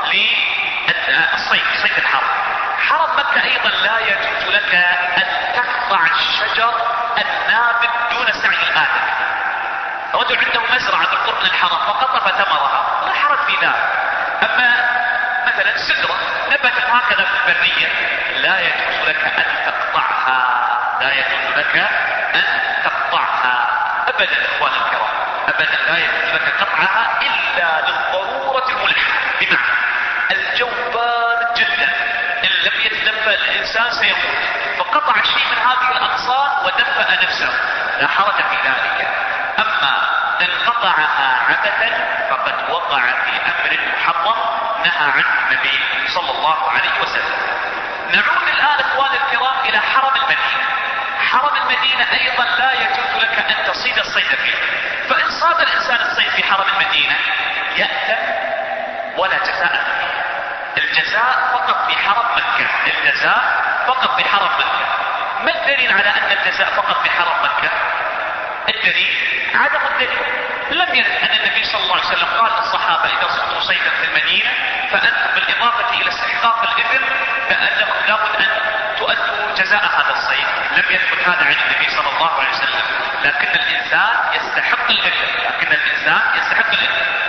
للصيد، صيد الحرم. حرم مكة ايضا لا يجوز لك ان تقطع الشجر النابت دون سعي الآدم. رجل عنده مزرعة بالقرب من الحرم فقطف ثمرها، لا حرج في ذلك. اما مثلا سدرة نبتت هكذا في البرية لا يجوز لك ان تقطعها، لا يجوز لك ان تقطعها ابدا اخوان الكرام، ابدا لا يجوز لك قطعها الا للضرورة الملحة. بمعنى الجو بارد جدا، ان لم يتدفأ الانسان سيموت، فقطع شيء من هذه الاغصان ودفأ نفسه، لا حرج في ذلك. اما ان قطعها عبثا فقد وقع في امر محرم نهى عنه النبي صلى الله عليه وسلم. نعود الان اخوان الكرام الى حرم المدينة. حرم المدينة ايضا لا يجوز لك ان تصيد الصيد فيه، فان صاد الانسان الصيد في حرم المدينة يأثم ولا جزاء فيه. الجزاء فقط في حرم مكة، الجزاء فقط في حرم مكة. ما الدليل على ان الجزاء فقط في حرم مكة؟ الدليل عدم الدليل. لم يرد ان النبي صلى الله عليه وسلم قال للصحابة اذا صدتم صيدا في المدينة فانتم بالاضافة الى استحقاق الاثم لانكم لابد ان تؤدوا جزاء هذا الصيد. لم يثبت هذا عن النبي صلى الله عليه وسلم. لكن الانسان يستحق الاثم، لكن الانسان يستحق الاثم.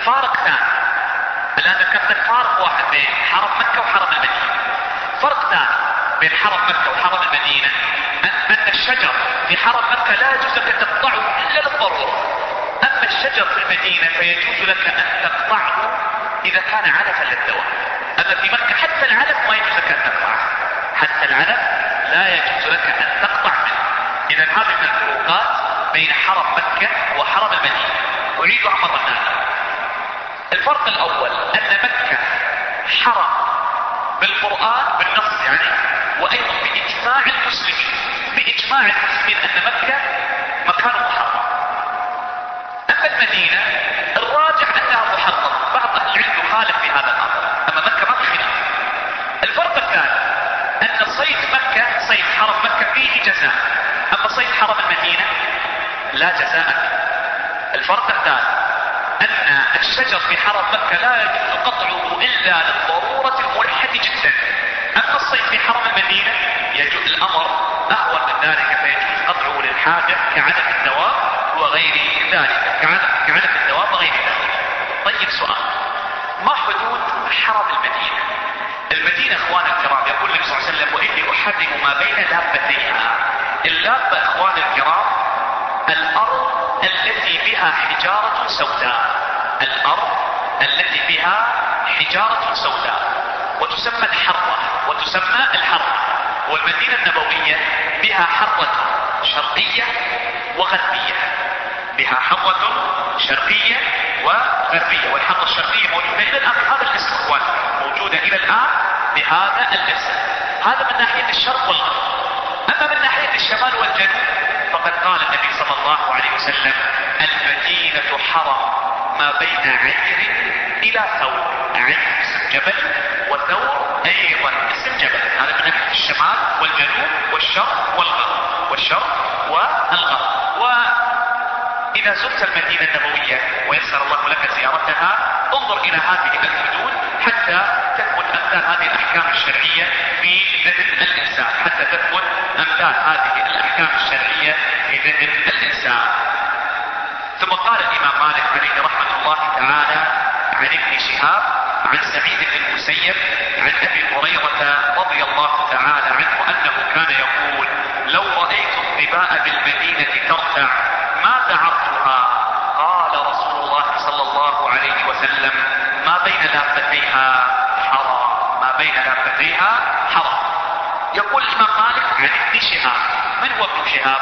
فارق ثاني. الآن ذكرت لك فارق واحد بين حرم مكة وحرم المدينة. فرق ثاني بين حرم مكة وحرم المدينة أن الشجر في حرم مكة لا يجوز لك تقطعه إلا للضرورة. أما الشجر في المدينة فيجوز لك أن تقطعه إذا كان علفا للدواء. أما في مكة حتى العلف ما يجوز لك أن تقطعه، حتى العلف لا يجوز لك أن تقطع منه. إذا هذه من الفروقات بين حرم مكة وحرم المدينة. أعيدها مرة ثانية. الفرق الأول أن مكة حرم بالقرآن بالنص يعني، وأيضا بإجماع المسلمين، بإجماع المسلمين أن مكة مكان محرم. أما المدينة الراجع أنها محرم، بعض أهل العلم يخالف في هذا الأمر، أما مكة ما في خلاف. الفرق الثاني أن صيد مكة، صيد حرم مكة فيه جزاء، أما صيد حرم المدينة لا جزاء. الفرق الثالث أن الشجر في حرم مكة لا يجوز قطعه إلا للضرورة الملحة جدا. أما الصيد في حرم المدينة يجوز، الأمر أهون من ذلك، فيجوز قطعه للحاجة كعلف الدواء وغير ذلك، كعلف الدواء وغير ذلك. طيب سؤال، ما حدود حرم المدينة؟ المدينة اخوان الكرام يقول النبي صلى الله عليه وسلم وإني أحرم ما بين لابتيها. اللابة اخوان الكرام الأرض التي بها حجارة سوداء، الأرض التي بها حجارة سوداء، وتسمى الحرة، وتسمى الحرة. والمدينة النبوية بها حرة شرقية وغربية، بها حرة شرقية وغربية، والحرة الشرقية موجودة إلى الآن بهذا الاسم اخوان، موجودة إلى الآن بهذا الاسم. هذا من ناحية الشرق والغرب. أما من ناحية الشمال والجنوب فقد قال النبي صلى الله عليه وسلم المدينة حرم ما بين عير إلى ثور. عير اسم جبل، وثور أيضا اسم جبل. هذا من ناحية الشمال والجنوب والشرق والغرب، والشرق والغرب. وإذا زرت المدينة النبوية ويسر الله لك زيارتها انظر إلى هذه الحدود حتى تثبت أمثال هذه الأحكام الشرعية في ذهن الإنسان، حتى تثبت أمثال هذه الأحكام الشرعية في ذهن الإنسان. ثم قال الإمام مالك عليه رحمة الله تعالى عن ابن شهاب عن سعيد بن المسيب عن أبي هريرة رضي الله تعالى عنه أنه كان يقول لو رأيت الظباء بالمدينة ترتع ما دعرتها. قال رسول الله صلى الله عليه وسلم ما بين لابتيها حرام، ما بين لابتيها حرام. يقول الإمام مالك عن ابن شهاب. من هو ابن شهاب؟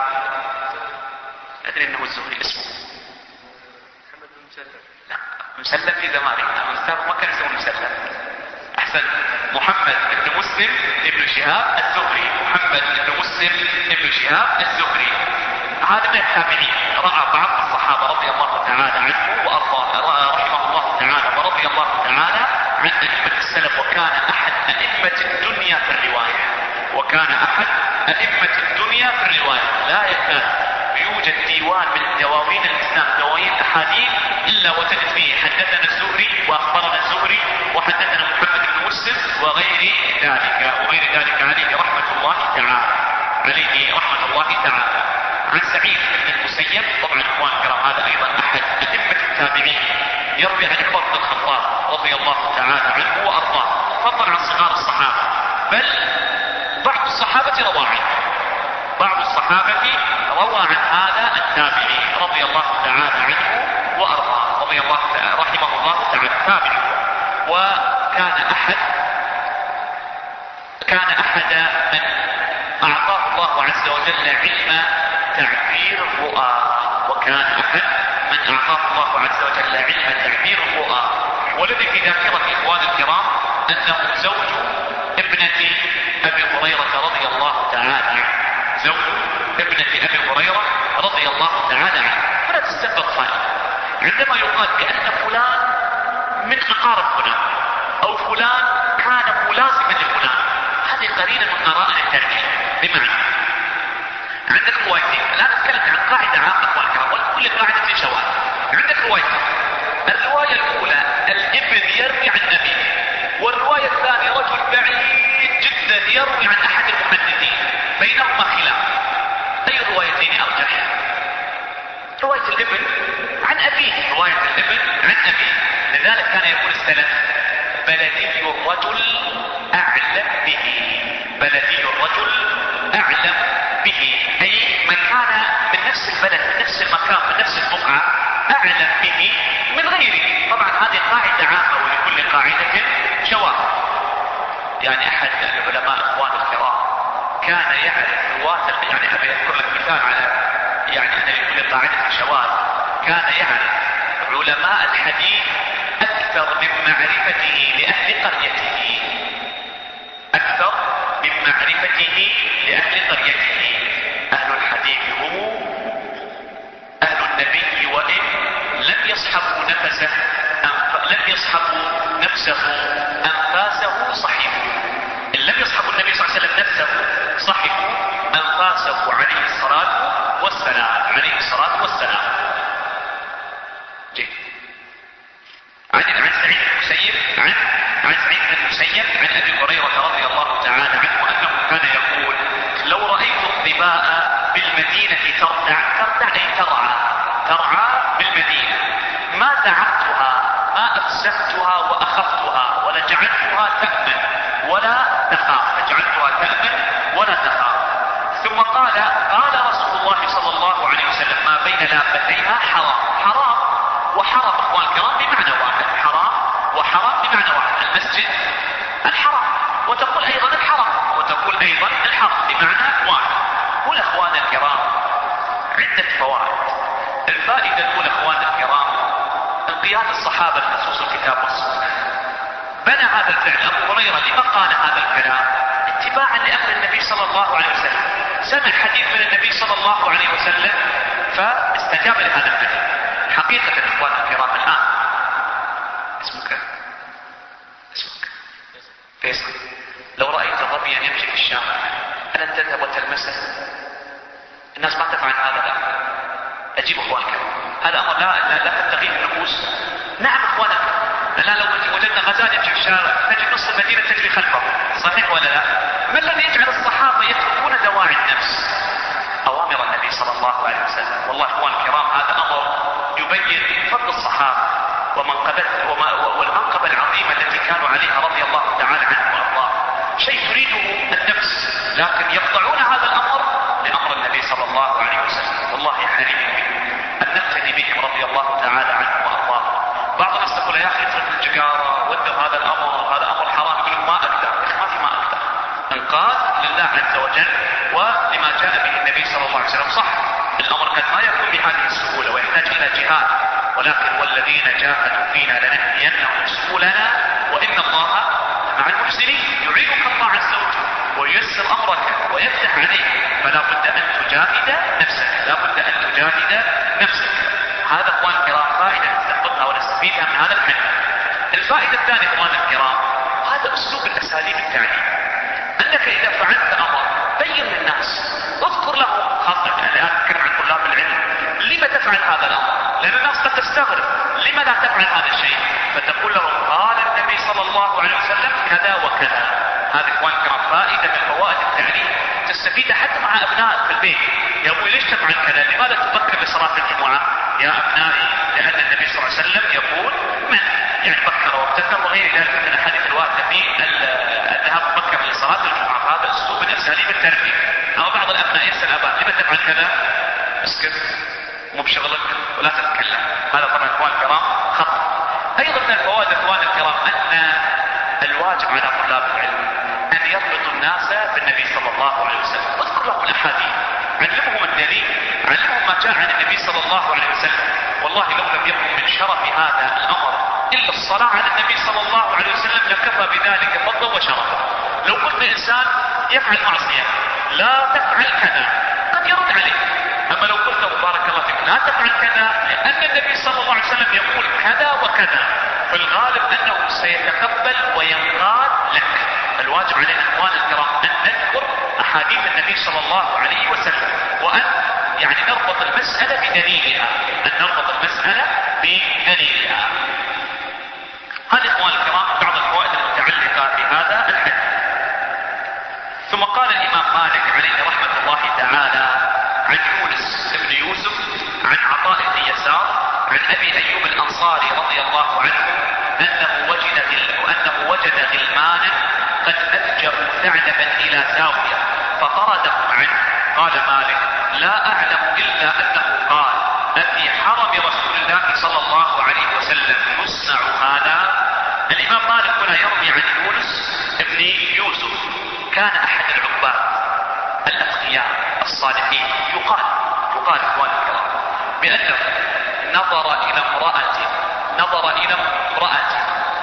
أدري أنه الزهري اسمه محمد بن مسلم. لا مسلم في زمانه، ما كان اسمه مسلم. أحسن، محمد بن مسلم ابن شهاب الزهري، محمد بن مسلم ابن شهاب الزهري. هذا من التابعين، رأى بعض الصحابة رضي الله تعالى عنه وأرضاه رحمه الله تعالى ورضي الله تعالى عن أئمة السلف، وكان أحد أئمة الدنيا في الرواية، وكان أحد أئمة الدنيا في الرواية. لا يكاد يوجد ديوان من دواوين الإسلام، دواوين الأحاديث، إلا وتجد فيه حدثنا الزهري وأخبرنا الزهري وحدثنا محمد بن مسلم وغير ذلك عليه رحمة الله تعالى، عليه رحمة الله تعالى. عن سعيد بن المسيب، طبعا اخوان الكرام هذا ايضا احد ائمه التابعين، يروي عن عمر بن الخطاب رضي الله تعالى عنه وارضاه، فضلا عن صغار الصحابه، بل بعض الصحابه روى عنه، بعض الصحابه روى عن هذا التابعي رضي الله تعالى عنه وارضاه، رضي الله تعالى رحمه الله تعالى تابعي. وكان احد من اعطاه الله عز وجل علم تعبير الرؤى، وكان أحد من أعطاه الله عز وجل علم تعبير الرؤى. والذي في ذاكرة إخوان الكرام أنه زوج ابنة أبي هريرة رضي الله تعالى عنه، زوج ابنة أبي هريرة رضي الله تعالى عنه. فلا تستنبط خالد عندما يقال بأن فلان من أقارب فلان أو فلان كان ملازما لفلان، هذه قرينة من قرائن الترجيح. بمعنى عندك روايتين، الآن نتكلم عن قاعدة عامة اخوان الكرام، ولكل قاعدة في شواذ. عندك روايتين، الرواية الأولى الابن يروي عن أبيه، والرواية الثانية رجل بعيد جدا يروي عن أحد المحدثين، بينهما خلاف. أي الروايتين أرجح؟ رواية الابن عن أبيه، رواية الابن عن أبيه. لذلك كان يقول السلف: بلدي الرجل أعلم به. بلدي الرجل أعلم به، أي من كان من نفس البلد، من نفس المكان، من نفس البقعة، أعلم به من غيره. طبعا هذه قاعدة عامة، ولكل قاعدة شواذ. يعني أحد العلماء إخوان الكرام كان يعرف رواة، يعني أبي أذكر لك مثال على يعني أن لكل قاعدة شواذ. كان يعرف علماء الحديث أكثر من معرفته لأهل قريته، أكثر من معرفته لأهل قريته. أهل الحديث هم أهل النبي، وإن لم يصحبوا نفسه أنفاسه صحبوا. إن لم يصحبوا النبي صلى الله عليه وسلم نفسه صحبوا أنفاسه عليه الصلاة والسلام. جيد. عن سعيد بن المسيب عن أبي هريرة رضي الله تعالى عنه أنه كان يقول: لو رأيت الظباء بالمدينة ترتع أي ترعى بالمدينة، ما دعقتها، ما أفسدتها وأخفتها، ولا جعلتها تأمن ولا تخاف. ثم قال رسول الله صلى الله عليه وسلم: ما بين لابتيها حرام وحرام. اخوان الكرام بمعنى واحد، حرام وحرام بمعنى واحد. المسجد الحرام، وتقول ايضا الحرام بمعنى واحد. والاخوان الكرام عدة فوائد. الفائدة الاولى اخوان الكرام انقياد الصحابة لنصوص الكتاب والسنة. بنى هذا الفعل ابو هريرة لما قال هذا الكلام؟ اتباعا لامر النبي صلى الله عليه وسلم. سمع حديث من النبي صلى الله عليه وسلم فاستجاب لهذا الحديث. حقيقة اخوان الكرام الان اسمك فيصل، لو رأيت ظبيا يمشي في الشارع ألن تذهب وتلمسه؟ الناس ما تفعل هذا الأمر. أجيب اخوان الكرام، هذا أمر لا تبتغيه النفوس. نعم اخوانا، الآن لو وجدنا غزال يمشي في الشارع تجد نص المدينة تجري خلفه، صحيح ولا لا؟ ما الذي يجعل الصحابة يتركون دواعي النفس؟ أوامر النبي صلى الله عليه وسلم. والله اخوان الكرام هذا أمر يبين فضل الصحابة والمنقبة العظيمة التي كانوا عليها رضي الله تعالى عنهم وأرضاهم. شيء تريده النفس، لكن يخضعون هذا الأمر لأمر النبي صلى الله عليه وسلم. والله حريم أن نقتدي بهم رضي الله تعالى عنهم وأرضاهم. بعض الناس يقول: يا أخي اترك الجقارة واترك هذا الأمر، هذا أمر حرام. يقول: ما أقدر. ما أقدر. انقاد لله عز وجل ولما جاء به النبي صلى الله عليه وسلم. صح الأمر قد ما يكون بهذه السهولة ويحتاج إلى جهاد، ولكن والذين جاهدوا فينا لنهدينهم سبلنا وإن الله مع المحسنين. يعينك الله عز وجل وييسر أمرك ويفتح عليك، فلا بد أن تجاهد نفسك. هذا اخوان الكرام فائدة نستنبطها ونستفيدها من هذا الحديث. الفائدة الثانية اخوان الكرام، هذا اسلوب الاساليب التعليم، انك اذا فعلت امر بين للناس، اذكر لهم، خاصة الان اتكلم عن طلاب العلم، لما تفعل هذا الامر؟ لان الناس قد تستغرب، لما لا تفعل هذا الشيء؟ فتقول لهم: قال النبي صلى الله عليه وسلم كذا وكذا. هذا اخوان الكرام فائدة من فوائد التعليم تستفيدها حتى مع ابنائك في البيت. يا ابوي ليش تفعل كذا؟ لماذا تبكر لصلاة الجمعة؟ يا ابنائي لان النبي صلى الله عليه وسلم يقول من يعني بكر وابتكر وغير ذلك من الاحاديث الوارده في الذهاب مبكر لصلاة الجمعة. هذا اسلوب من اساليب التربية. اما بعض الابناء يسال اباه: لما تفعل كذا؟ اسكت، مو بشغلك ولا تتكلم. هذا طبعا اخوان الكرام خطأ. ايضا من الفوائد اخوان الكرام ان الواجب على طلاب العلم ان يربطوا الناس بالنبي صلى الله عليه وسلم. اذكر لهم الاحاديث، علمهم الدليل، علمهم ما جاء عن النبي صلى الله عليه وسلم. والله لو لم يكن من شرف هذا الامر الا الصلاة على النبي صلى الله عليه وسلم لكفى بذلك فضلا وشرفا. لو قلت انسان يفعل معصية: لا تفعل كذا، قد يرد عليك. اما لو قلت له: بارك الله فيك لا تفعل كذا، لان النبي صلى الله عليه وسلم يقول كذا وكذا، في الغالب انه سيتقبل وينقاد لك. الواجب علينا اخوان الكرام ان نذكر احاديث النبي صلى الله عليه وسلم، وان يعني نربط المسألة بدليلها، هذه اخوان الكرام بعض الفوائد المتعلقة بهذا الحديث. ثم قال الامام مالك عليه رحمة الله تعالى عن يونس بن يوسف عن عطاء بن يسار عن أبي أيوب الأنصاري رضي الله عنه أنه وجد غلمانا قد ألجأوا ثعلبا إلى زاوية فطردهم عنه. قال مالك: لا أعلم إلا أنه قال: أفي حرم رسول الله صلى الله عليه وسلم يصنع هذا؟ الإمام مالك هنا يروي عن يونس ابن يوسف، كان أحد العباد الأتقياء الصالحين، يقال إخوان الكرام بأنه نظر إلى امرأة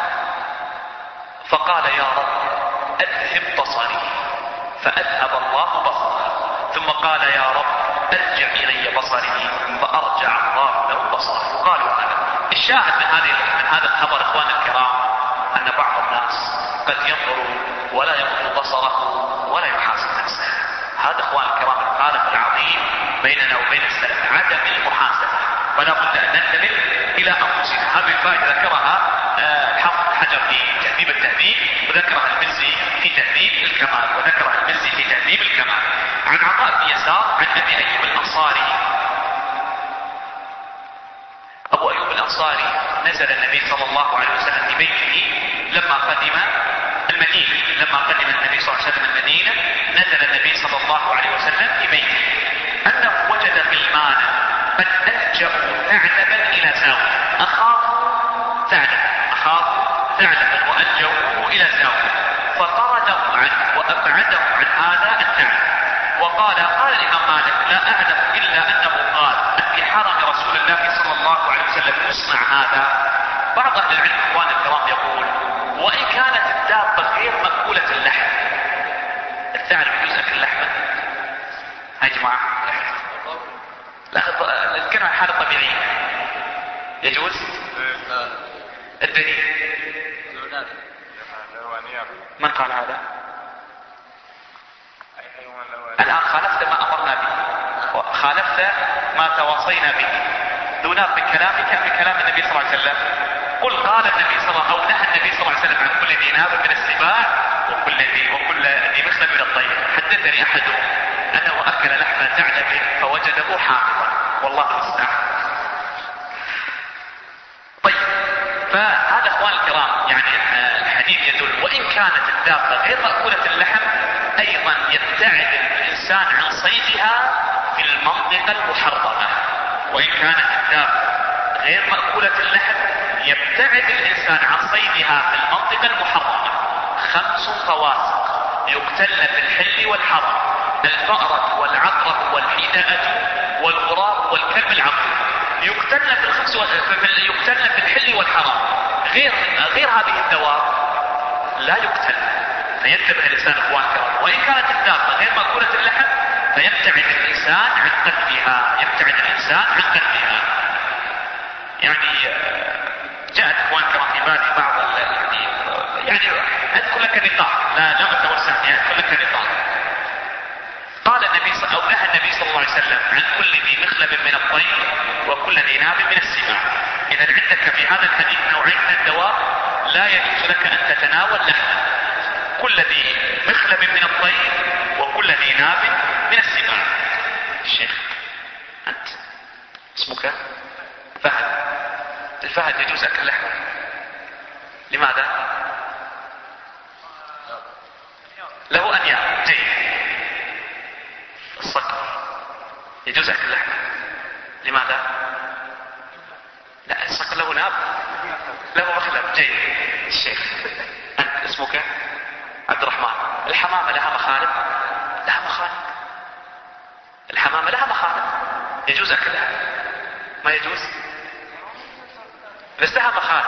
فقال: يا رب أذهب بصري، فأذهب الله بصره، ثم قال: يا رب أرجع إلي بصري، فأرجع الله له بصره. قالوا هذا الشاهد من هذا الخبر إخوان الكرام، أن بعض الناس قد ينظر ولا يغض بصره ولا يحاسب نفسه. هذا إخوان الكرام الفارق العظيم بيننا وبين السلف، عدم المحاسبة، ولا بد أن ننتبه إلى أنفسنا. هذه الفائدة ذكرها حافظ حجر في تهذيب التهذيب، وذكرها المزي في تهذيب الكمال، عن عطاء بن يسار عن أبي أيوب الأنصاري. أبو أيوب الأنصاري نزل النبي صلى الله عليه وسلم في بيته لما قدم النبي صلى الله عليه وسلم المدينة، نزل النبي صلى الله عليه وسلم في بيته أنه وجد غلمانا قد ألجأوا ثعلبا إلى زاوية، أخافوا ثعلبا وألجأوه إلى زاوية فطردهم عنه وأبعدهم عن هذا الثعلب. قال الإمام مالك: لا أعلم إلا أنه قال: في حرم رسول الله صلى الله عليه وسلم يصنع هذا. بعض أهل العلم إخوان الكرام يقول: وإن كانت الدابة غير مأكولة اللحم، الثعلب يجوز أكل اللحمة؟ يا جماعة لا، نتكلم عن حالة طبيعية، يجوز؟ الدليل من قال هذا؟ الآن خالفت ما أمرنا به، خالفت ما تواصينا به، دونك من كلامك من كلام النبي صلى الله عليه وسلم. قل قال النبي صلى الله عليه وسلم، أو نهى النبي صلى الله عليه وسلم عن كل ذي ناب من السباع وكل ذي مخلب من الطير. حدثني أحدهم أنه أكل لحم ثعلب فوجده حامضا، والله المستعان. طيب، فهذا اخوان الكرام يعني الحديث يدل وإن كانت الدابة غير مأكولة اللحم أيضا يبتعد الإنسان عن صيدها في المنطقة المحرمة. وإن كانت الدابة غير مأكولة اللحم يبتعد الإنسان عن صيدها في المنطقة المحرمة. 5 فواسق يقتلن في الحل والحرم: الفأرة والعقرب والحداءة والغراب والكلب العقور، يقتلن في الحل والحرم. غير هذه الدواب لا يقتلن. فينتبه الإنسان إخوان الكرام، وإن كانت الدابة غير مأكولة اللحم فيبتعد الإنسان عن قتلها، يعني جاءت إخوان الكرام في بالي بعض الحديث، يعني أذكر لك نطاق، لا أتوسع فيها، أذكر لك نطاق. قال النبي أو نهى النبي صلى الله عليه وسلم عن كل ذي مخلب من الطير وكل ذي ناب من السباع. إذا عندك في هذا الحديث نوعين من الدواب لا يجوز لك أن تتناول لحمه: كل ذي مخلب من الطير وكل ذي ناب من السباع. الشيخ أنت اسمك فهد، الفهد يجوز أكل لحمه، لماذا؟ له أنياب. جيد. الصقر يجوز أكل لحمه، لماذا؟ لا، الصقر له ناب، له مخلب. جيد. الشيخ أنت اسمك عبد الرحمن. الحمامة لها مخالب؟ لها مخالب. الحمامة لها مخالب، يجوز أكلها؟ ما يجوز؟ بس لها مخالب.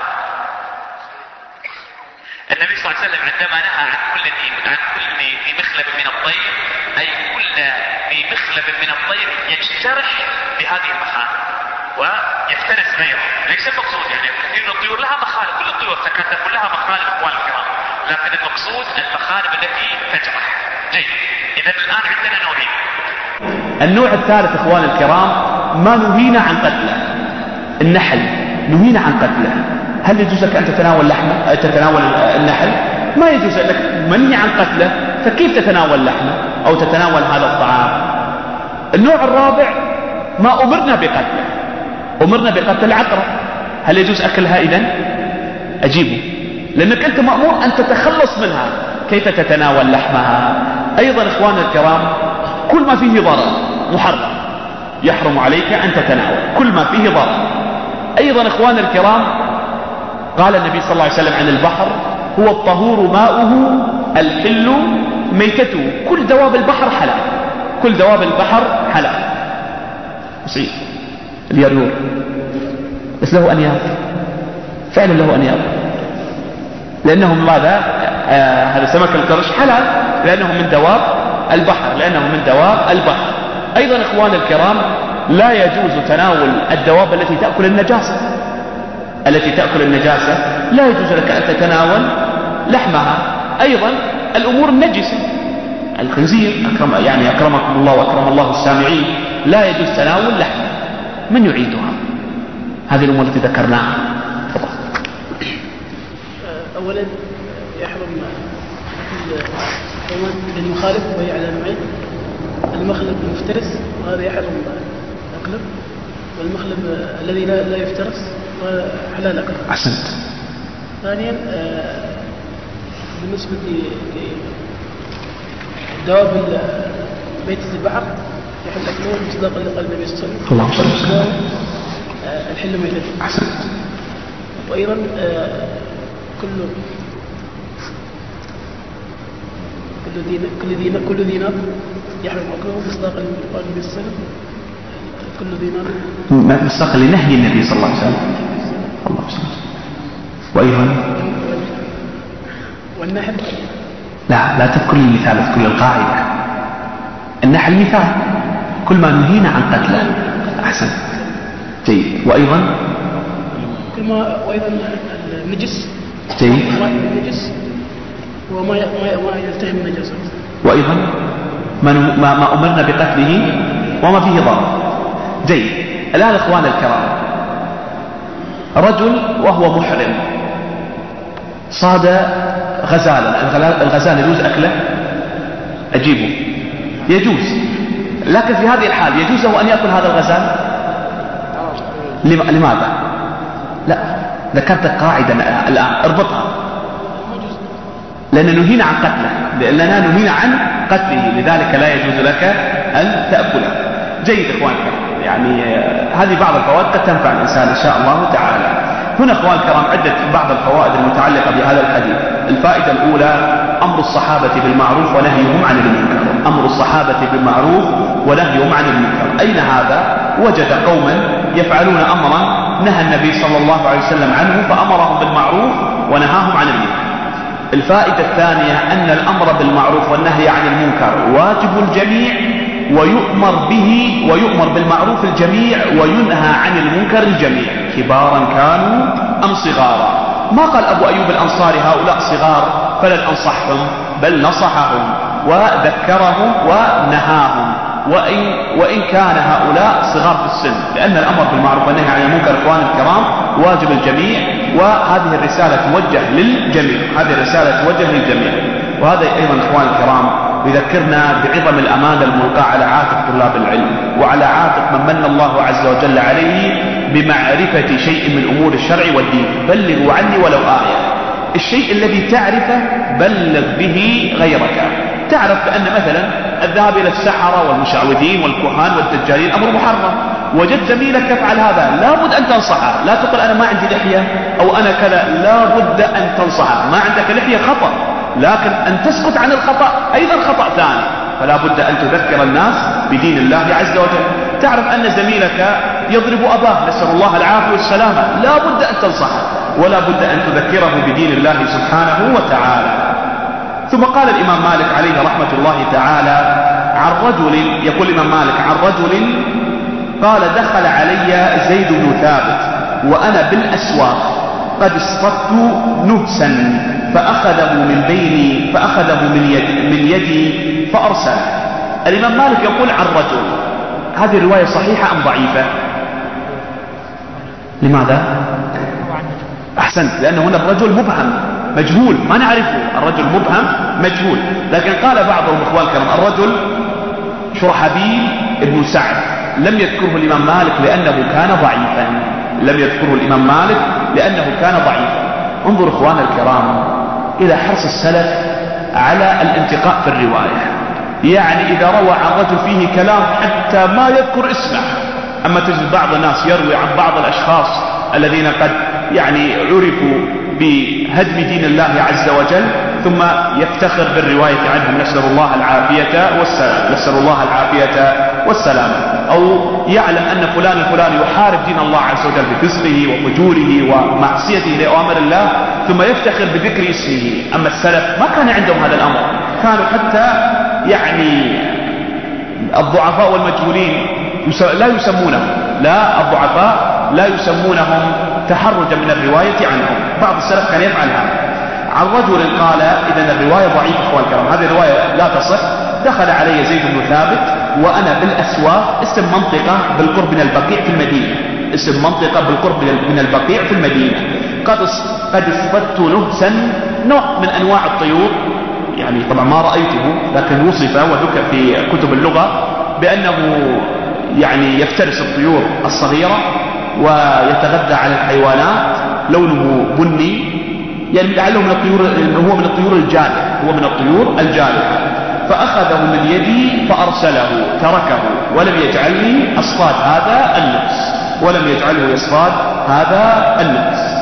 النبي صلى الله عليه وسلم عندما نهى عن كل ذي مخلب من الطير، أي كل ذي مخلب من الطير يجترح بهذه المخالب ويفترس غيره. ليس المقصود يعني كثير من الطيور لها مخالب، كل الطيور تكاد كلها مخالب اخوان الكرام، لكن المقصود المخالب التي تجرح. جيد. إذا الآن عندنا نوعين. النوع الثالث اخوان الكرام ما نهينا عن قتله، النحل نهينا عن قتله. هل يجوز لك أن تتناول النحل؟ ما يجوز لك، منهي عن قتله، فكيف تتناول لحمه أو تتناول هذا الطعام؟ النوع الرابع ما أمرنا بقتله، أمرنا بقتل العقرب، هل يجوز أكلها إذن؟ أجيبه، لأنك أنت مأمور أن تتخلص منها، كيف تتناول لحمها؟ أيضا إخواننا الكرام كل ما فيه ضرر محرم، يحرم عليك أن تتناول كل ما فيه ضرر. أيضا إخواننا الكرام قال النبي صلى الله عليه وسلم عن البحر: هو الطهور ماؤه الحل ميتته. كل دواب البحر حلال، كل دواب البحر حلال. سعيد اليريور بس له أنياب، فعلا له أنياب، لأنه ماذا؟ هذا سمك القرش حلال لأنه من دواب البحر، لأنه من دواب البحر. أيضا إخوان الكرام لا يجوز تناول الدواب التي تأكل النجاسة، التي تأكل النجاسة لا يجوز لك أن تتناول لحمها. أيضا الأمور النجسة، الخنزير يعني أكرمكم الله وأكرم الله السامعين، لا يجوز تناول لحمها. من يعيدها؟ هذه الأمور التي ذكرناها. أولا يحرم الحيوان المخالف وهي على نوعين: المخلب المفترس وهذا يحرم أكله، والمخلب الذي لا يفترس وحلال أكله. أحسنت. ثانيا بالنسبة لدواب ميتة البحر يحل أكله مصداقا لقول النبي صلى الله عليه وسلم: الحل ميتته. أحسنت. وأيضا كل دينار يحرم أكله مصداقا لقول النبي صلى الله عليه وسلم: كل دينار مصداقا لنهي النبي صلى الله عليه وسلم. الله وسلم. وأيضا والنحل لا تذكر المثال، اذكر القاعدة. النحل مثال، كل ما نهينا عن قتله. أحسن. جيد. وأيضا وأيضا النجس. جيد. النجس وما يلتهم النجاسة. وأيضا ما أمرنا بقتله وما فيه ضرر. جيد. الآن إخوان الكرام، رجل وهو محرم صاد غزالا، الغزال يجوز أكله؟ أجيبه يجوز، لكن في هذه الحال يجوز له أن يأكل هذا الغزال؟ لماذا؟ لا، ذكرت قاعدة الآن اربطها، لأن نهينا عن قتله، لأننا نهينا عن قتله، لذلك لا يجوز لك أن تأكله. جيد إخوان الكرام، يعني هذه بعض الفوائد قد تنفع الإنسان إن شاء الله تعالى. هنا إخوان الكرام عدة بعض الفوائد المتعلقة بهذا الحديث. الفائدة الأولى: أمر الصحابة بالمعروف ونهيهم عن المنكر. أمر الصحابة بالمعروف ونهيهم عن المنكر. أين هذا؟ وجد قوما يفعلون أمرا نهى النبي صلى الله عليه وسلم عنه فأمرهم بالمعروف ونهاهم عن المنكر. الفائدة الثانية: أن الأمر بالمعروف والنهي عن المنكر واجب الجميع، ويؤمر بالمعروف الجميع وينهى عن المنكر الجميع، كبارا كانوا أم صغارا. ما قال أبو أيوب الأنصاري هؤلاء صغار فلن أنصحهم، بل نصحهم وذكرهم ونهاهم، وإن كان هؤلاء صغار في السن، لأن الأمر بالمعروف والنهي عن المنكر إخوان الكرام واجب الجميع، وهذه الرسالة توجه للجميع، هذه الرسالة توجه للجميع. وهذا أيضا إخوان الكرام يذكرنا بعظم الأمانة الملقاة على عاتق طلاب العلم، وعلى عاتق من من الله عز وجل عليه بمعرفة شيء من أمور الشرع والدين. بلغوا عني ولو آية. الشيء الذي تعرفه بلغ به غيرك. تعرف بأن مثلا الذهاب إلى السحرة والمشعوذين والكهان والدجالين أمر محرم، وجدت زميلك يفعل هذا، لا بد أن تنصحه. لا تقل أنا ما عندي لحية أو أنا كذا، لا بد أن تنصحه. ما عندك لحية خطأ، لكن أن تسكت عن الخطأ أيضا خطأ ثاني. فلا بد أن تذكر الناس بدين الله عز وجل. تعرف أن زميلك يضرب أباه، نسأل الله العافية والسلامة، لا بد أن تنصحه، ولا بد أن تذكره بدين الله سبحانه وتعالى. ثم قال الإمام مالك عليه رحمة الله تعالى عن رجل، يقول الإمام مالك عن رجل قال: دخل علي زيد بن ثابت وأنا بالأسواق قد اصطدت نهسا فأخذه من يدي فأرسله. الإمام مالك يقول عن رجل، هذه الرواية صحيحة أم ضعيفة؟ لماذا؟ أحسنت، لأن هنا الرجل مبهم مجهول، ما نعرفه، الرجل مبهم مجهول. لكن قال بعضهم إخوان الكرام الرجل شرحبيل ابن سعد، لم يذكره الإمام مالك لأنه كان ضعيفا، لم يذكره الإمام مالك لأنه كان ضعيفا. انظر إخوانا الكرام إلى حرص السلف على الانتقاء في الرواية، يعني إذا روى عن رجل فيه كلام حتى ما يذكر اسمه. أما تجد بعض الناس يروي عن بعض الأشخاص الذين قد يعني عرفوا بهدم دين الله عز وجل ثم يفتخر بالرواية عنهم، نسأل الله العافية والسلام، نسأل الله العافية والسلام. أو يعلم أن فلان الفلاني يحارب دين الله عز وجل بفسقه وفجوره ومعصيته لأوامر الله ثم يفتخر بذكر اسمه. أما السلف ما كان عندهم هذا الأمر، كانوا حتى يعني الضعفاء والمجهولين لا يسمونهم، لا الضعفاء لا يسمونهم تحرجا من الرواية عنهم. بعض السلف كان يفعل هذا. عن رجل قال إذن الرواية ضعيفة أخوان الكرام، هذه الرواية لا تصح. دخل علي زيد بن ثابت وأنا بالأسواق، اسم منطقة بالقرب من البقيع في المدينة، اسم منطقة بالقرب من البقيع في المدينة. قد اصطدت نهسا، نوع من أنواع الطيور، يعني طبعا ما رأيته لكن وصف وذكر في كتب اللغة بأنه يعني يفترس الطيور الصغيرة ويتغذى على الحيوانات، لونه بني، يعني لعله من الطيور، هو من الطيور الجارحة، هو من الطيور الجارحة. فأخذه من يدي فأرسله، تركه ولم يجعلني أصطاد هذا النفس، ولم يجعله يصطاد هذا النفس.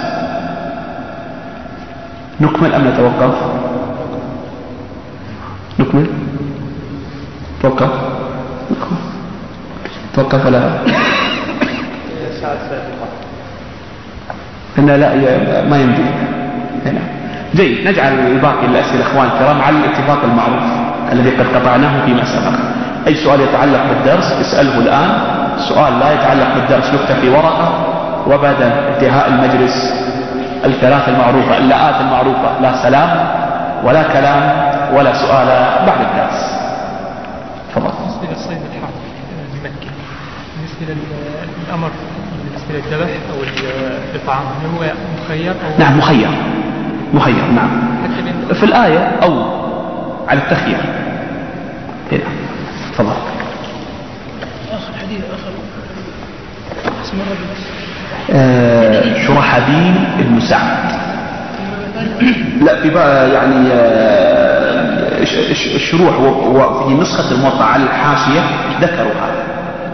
نكمل أم نتوقف؟ نكمل؟ توقف؟ توقف ولا هنا؟ لا ما يمدي هنا. جيد، نجعل الباقي الأسئلة إخوان الكرام على الاتفاق المعروف الذي قد قطعناه فيما سبق. أي سؤال يتعلق بالدرس اسأله الآن، سؤال لا يتعلق بالدرس نكتب في ورقة، وبعد انتهاء المجلس الثلاث المعروفة، اللاءات المعروفة، لا سلام ولا كلام ولا سؤال بعد الدرس. تفضل. بالنسبة للصيد الحرام بمكة، بالنسبة للأمر بالنسبة للذبح أو الإطعام، هل هو مخير أو؟ نعم مخير، مخير نعم، في الآية أو على التخيير. هنا تفضل. آخر حديث آخر اسم الرجل شرحبيل بن سعد. لا في بقى يعني الشروح وفي نسخة الموطأ على الحاشية ذكروا هذا.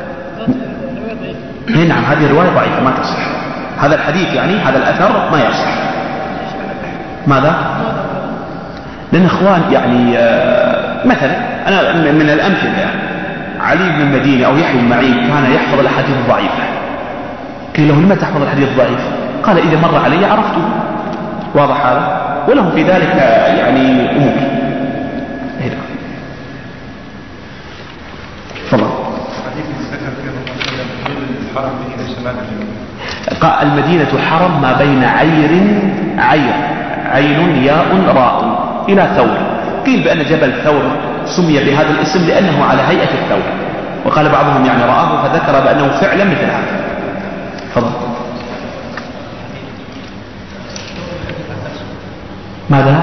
نعم هذه الرواية ضعيفة ما تصح، هذا الحديث يعني هذا الأثر ما يصح. ماذا؟ لأن إخوان يعني مثلا أنا من الأمثلة يعني علي بن المديني أو يحيى بن معين كان يحفظ الأحاديث الضعيفة. قيل له لما تحفظ الحديث الضعيف؟ قال إذا مر علي عرفته. واضح هذا؟ وله في ذلك يعني أمور. هنا تفضل. المدينة حرم ما بين عين ياء راء إلى ثور. قيل بأن جبل ثور سمي بهذا الاسم لأنه على هيئة الثور، وقال بعضهم يعني رآه فذكر بأنه فعلا مثل هذا. تفضل. ماذا؟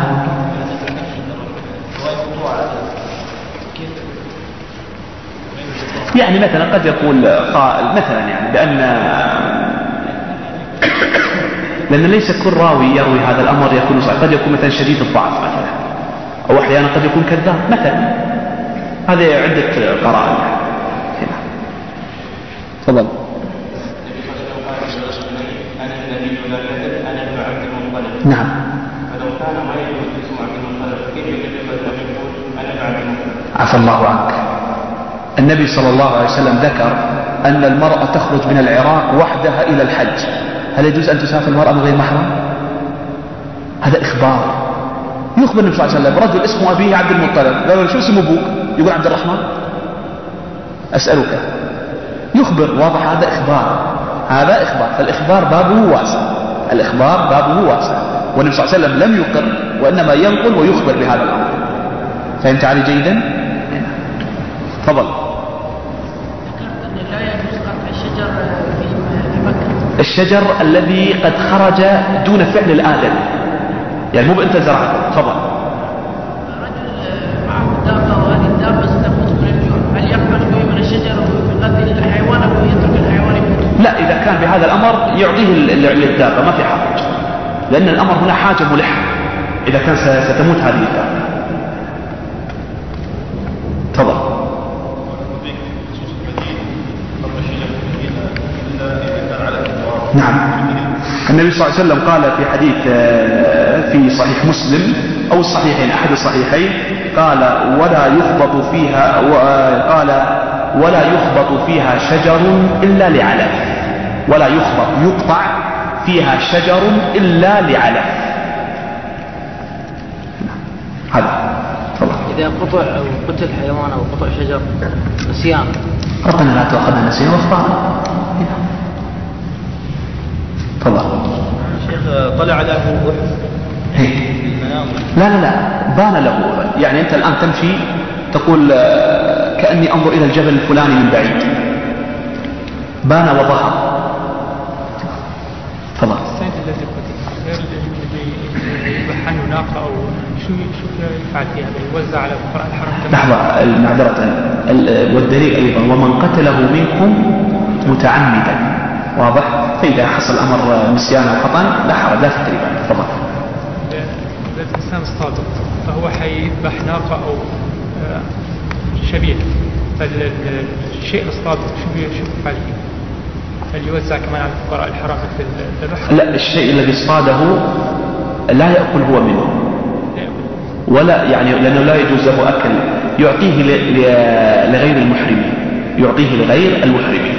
يعني مثلا قد يقول قائل مثلا يعني لأن ليس كل راوي يروي هذا الأمر يكون صحيح، قد يكون مثلا شديد الضعف مثلا، أو أحيانا قد يكون كذاب مثلا. هذه عدة قرائن. هنا تفضل. نعم. عفى الله عنك. النبي صلى الله عليه وسلم ذكر أن المرأة تخرج من العراق وحدها إلى الحج، هل يجوز أن تسافر المرأة من غير محرم؟ هذا إخبار. يخبر النبي صلى الله عليه وسلم رجل اسمه أبيه عبد المطلب، قالوا شو اسم أبوك؟ يقول عبد الرحمن. أسألك، يخبر. واضح هذا إخبار، هذا إخبار. فالإخبار بابه واسع، الإخبار بابه واسع، والنبي صلى الله عليه وسلم لم يقر وإنما ينقل ويخبر بهذا الأمر. فهمت علي جيدا؟ تفضل. لا يجوز قطع الشجر في مكة. الشجر الذي قد خرج دون فعل الآدم، يعني مو بأنت زرعته. تفضل. رجل معه دابة وهذه الدابة ستموت من الجوع، هل يقطع شوي من الشجر ويغذي الحيوان الأمر يعطيه للدابة ما في حرج، لأن الأمر هنا حاجة ملحة إذا كان ستموت هذه الدابة. تفضل. نعم، النبي صلى الله عليه وسلم قال في حديث في صحيح مسلم أو الصحيحين أحد الصحيحين قال ولا يخبط فيها شجر إلا لعلف، ولا يقطع فيها شجر إلا لعلف. هذا تفضل. إذا قطع أو قتل حيوان أو قطع شجر نسيان، ربنا لا تؤاخذنا نسينا واخطأنا. تفضل. شيخ طلع له أحد لا بان له، يعني أنت الآن تمشي تقول كأني أنظر إلى الجبل الفلاني من بعيد، بان وظهر. تفضل. السيد الذي قتل غير اللي يذبح عنه ناقة أو شو يفعل فيها؟ يوزع على فقراء الحرم؟ لحظة، معذرة، والدليل أيضا ومن قتله منكم متعمدا، واضح؟ فإذا حصل أمر نسيان أو خطأ لا حرج، لا تقريبا. تفضل. إذا الإنسان اصطاد فهو حيذبح ناقة أو شبيه، فالشيء الاصطاد شو يفعل فيه؟ هل يوزع كمان على فقراء الحرم مثل الذبح؟ لا، الشيء الذي اصطاده لا يأكل هو منه، ولا يعني لأنه لا يجوز له أكل، يعطيه لغير المحرمين، يعطيه لغير المحرمين.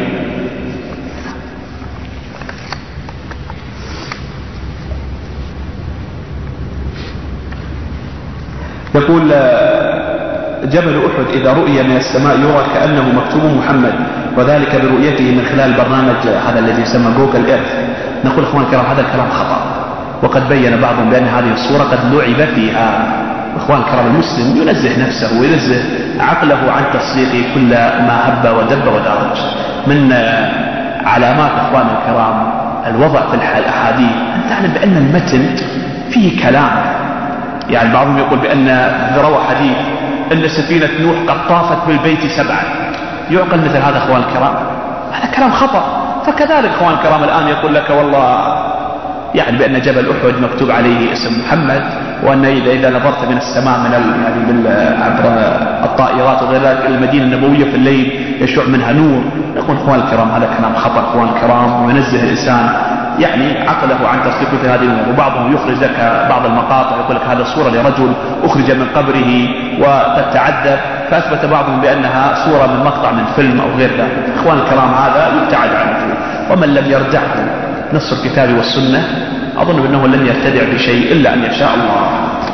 يقول جبل أحد إذا رؤي من السماء يرى كأنه مكتوب محمد، وذلك برؤيته من خلال برنامج هذا الذي يسمى جوجل إيرث. نقول أخوان الكرام هذا الكلام خطأ، وقد بين بعضهم بأن هذه الصورة قد لعب فيها. أخوان الكرام المسلم ينزه نفسه وينزه عقله عن تصديق كل ما هب ودب ودرج. من علامات أخوان الكرام الوضع في الأحاديث أن تعلم بأن المتن فيه كلام، يعني بعضهم يقول بأن روى حديث أن سفينة نوح قد طافت بالبيت 7، يعقل مثل هذا أخوان الكرام؟ هذا كلام خطأ. فكذلك أخوان الكرام الآن يقول لك والله يعني بأن جبل أحد مكتوب عليه اسم محمد، وأن إذا نظرت من السماء من عبر الطائرات وغير ذلك المدينة النبوية في الليل يشع منها نور. يقول أخوان الكرام هذا كلام خطأ أخوان الكرام، وينزه الإنسان يعني عقله عن تصديق مثل هذه الأمور. وبعضهم يخرج لك بعض المقاطع يقول لك هذا صورة لرجل أخرج من قبره وقد تعذب، فأثبت بعضهم بأنها صورة من مقطع من فيلم أو غير ذلك. أخوان الكرام هذا يبتعد عنه، ومن لم يرجعه نص الكتاب والسنة أظن بأنه لن يرتدع بشيء إلا أن يشاء الله.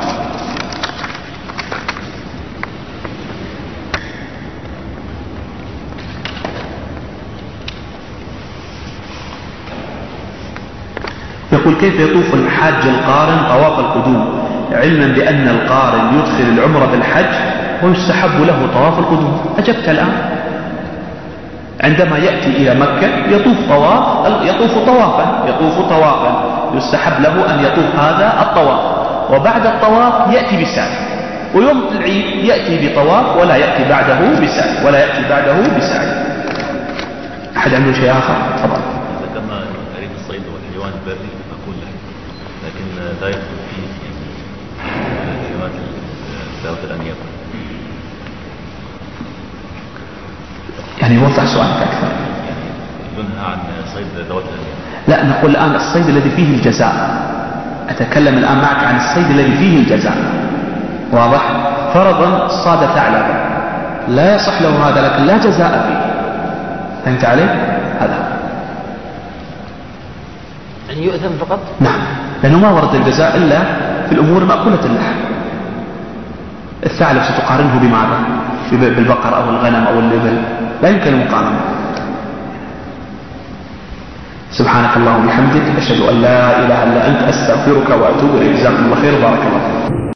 يقول كيف يطوف الحاج القارن طواف القدوم، علما بأن القارن يدخل العمرة بالحج ويستحب له طواف القدوم؟ أجبت الآن. عندما يأتي إلى مكة يطوف طوافا يستحب له أن يطوف هذا الطواف، وبعد الطواف يأتي بسعي، ويوم العيد يأتي بطواف ولا يأتي بعده بسعي. أحد عنده شيء آخر؟ تفضل. ذكرنا أريد الصيد والحيوان البري أقول له، لكن لا يدخل فيه الحيوانات ذات الأنياب. يعني وضح سؤالك أكثر. ينهى عن صيد ذوات الأنياب. لا، نقول الآن الصيد الذي فيه الجزاء. أتكلم الآن معك عن الصيد الذي فيه الجزاء، واضح؟ فرضا صاد ثعلبا لا يصح له هذا، لكن لا جزاء فيه. فهمت علي؟ هذا يعني يؤثم فقط؟ نعم، لأنه ما ورد الجزاء إلا في الأمور مأكولة اللحم. الثعلب ستقارنه بماذا؟ بالبقر أو الغنم أو الإبل؟ لا يمكن المقارنة. سبحانك اللهم وبحمدك أشهد أن لا إله إلا أنت أستغفرك وأتوب إليك. جزاكم الله خير وبارك الله فيك.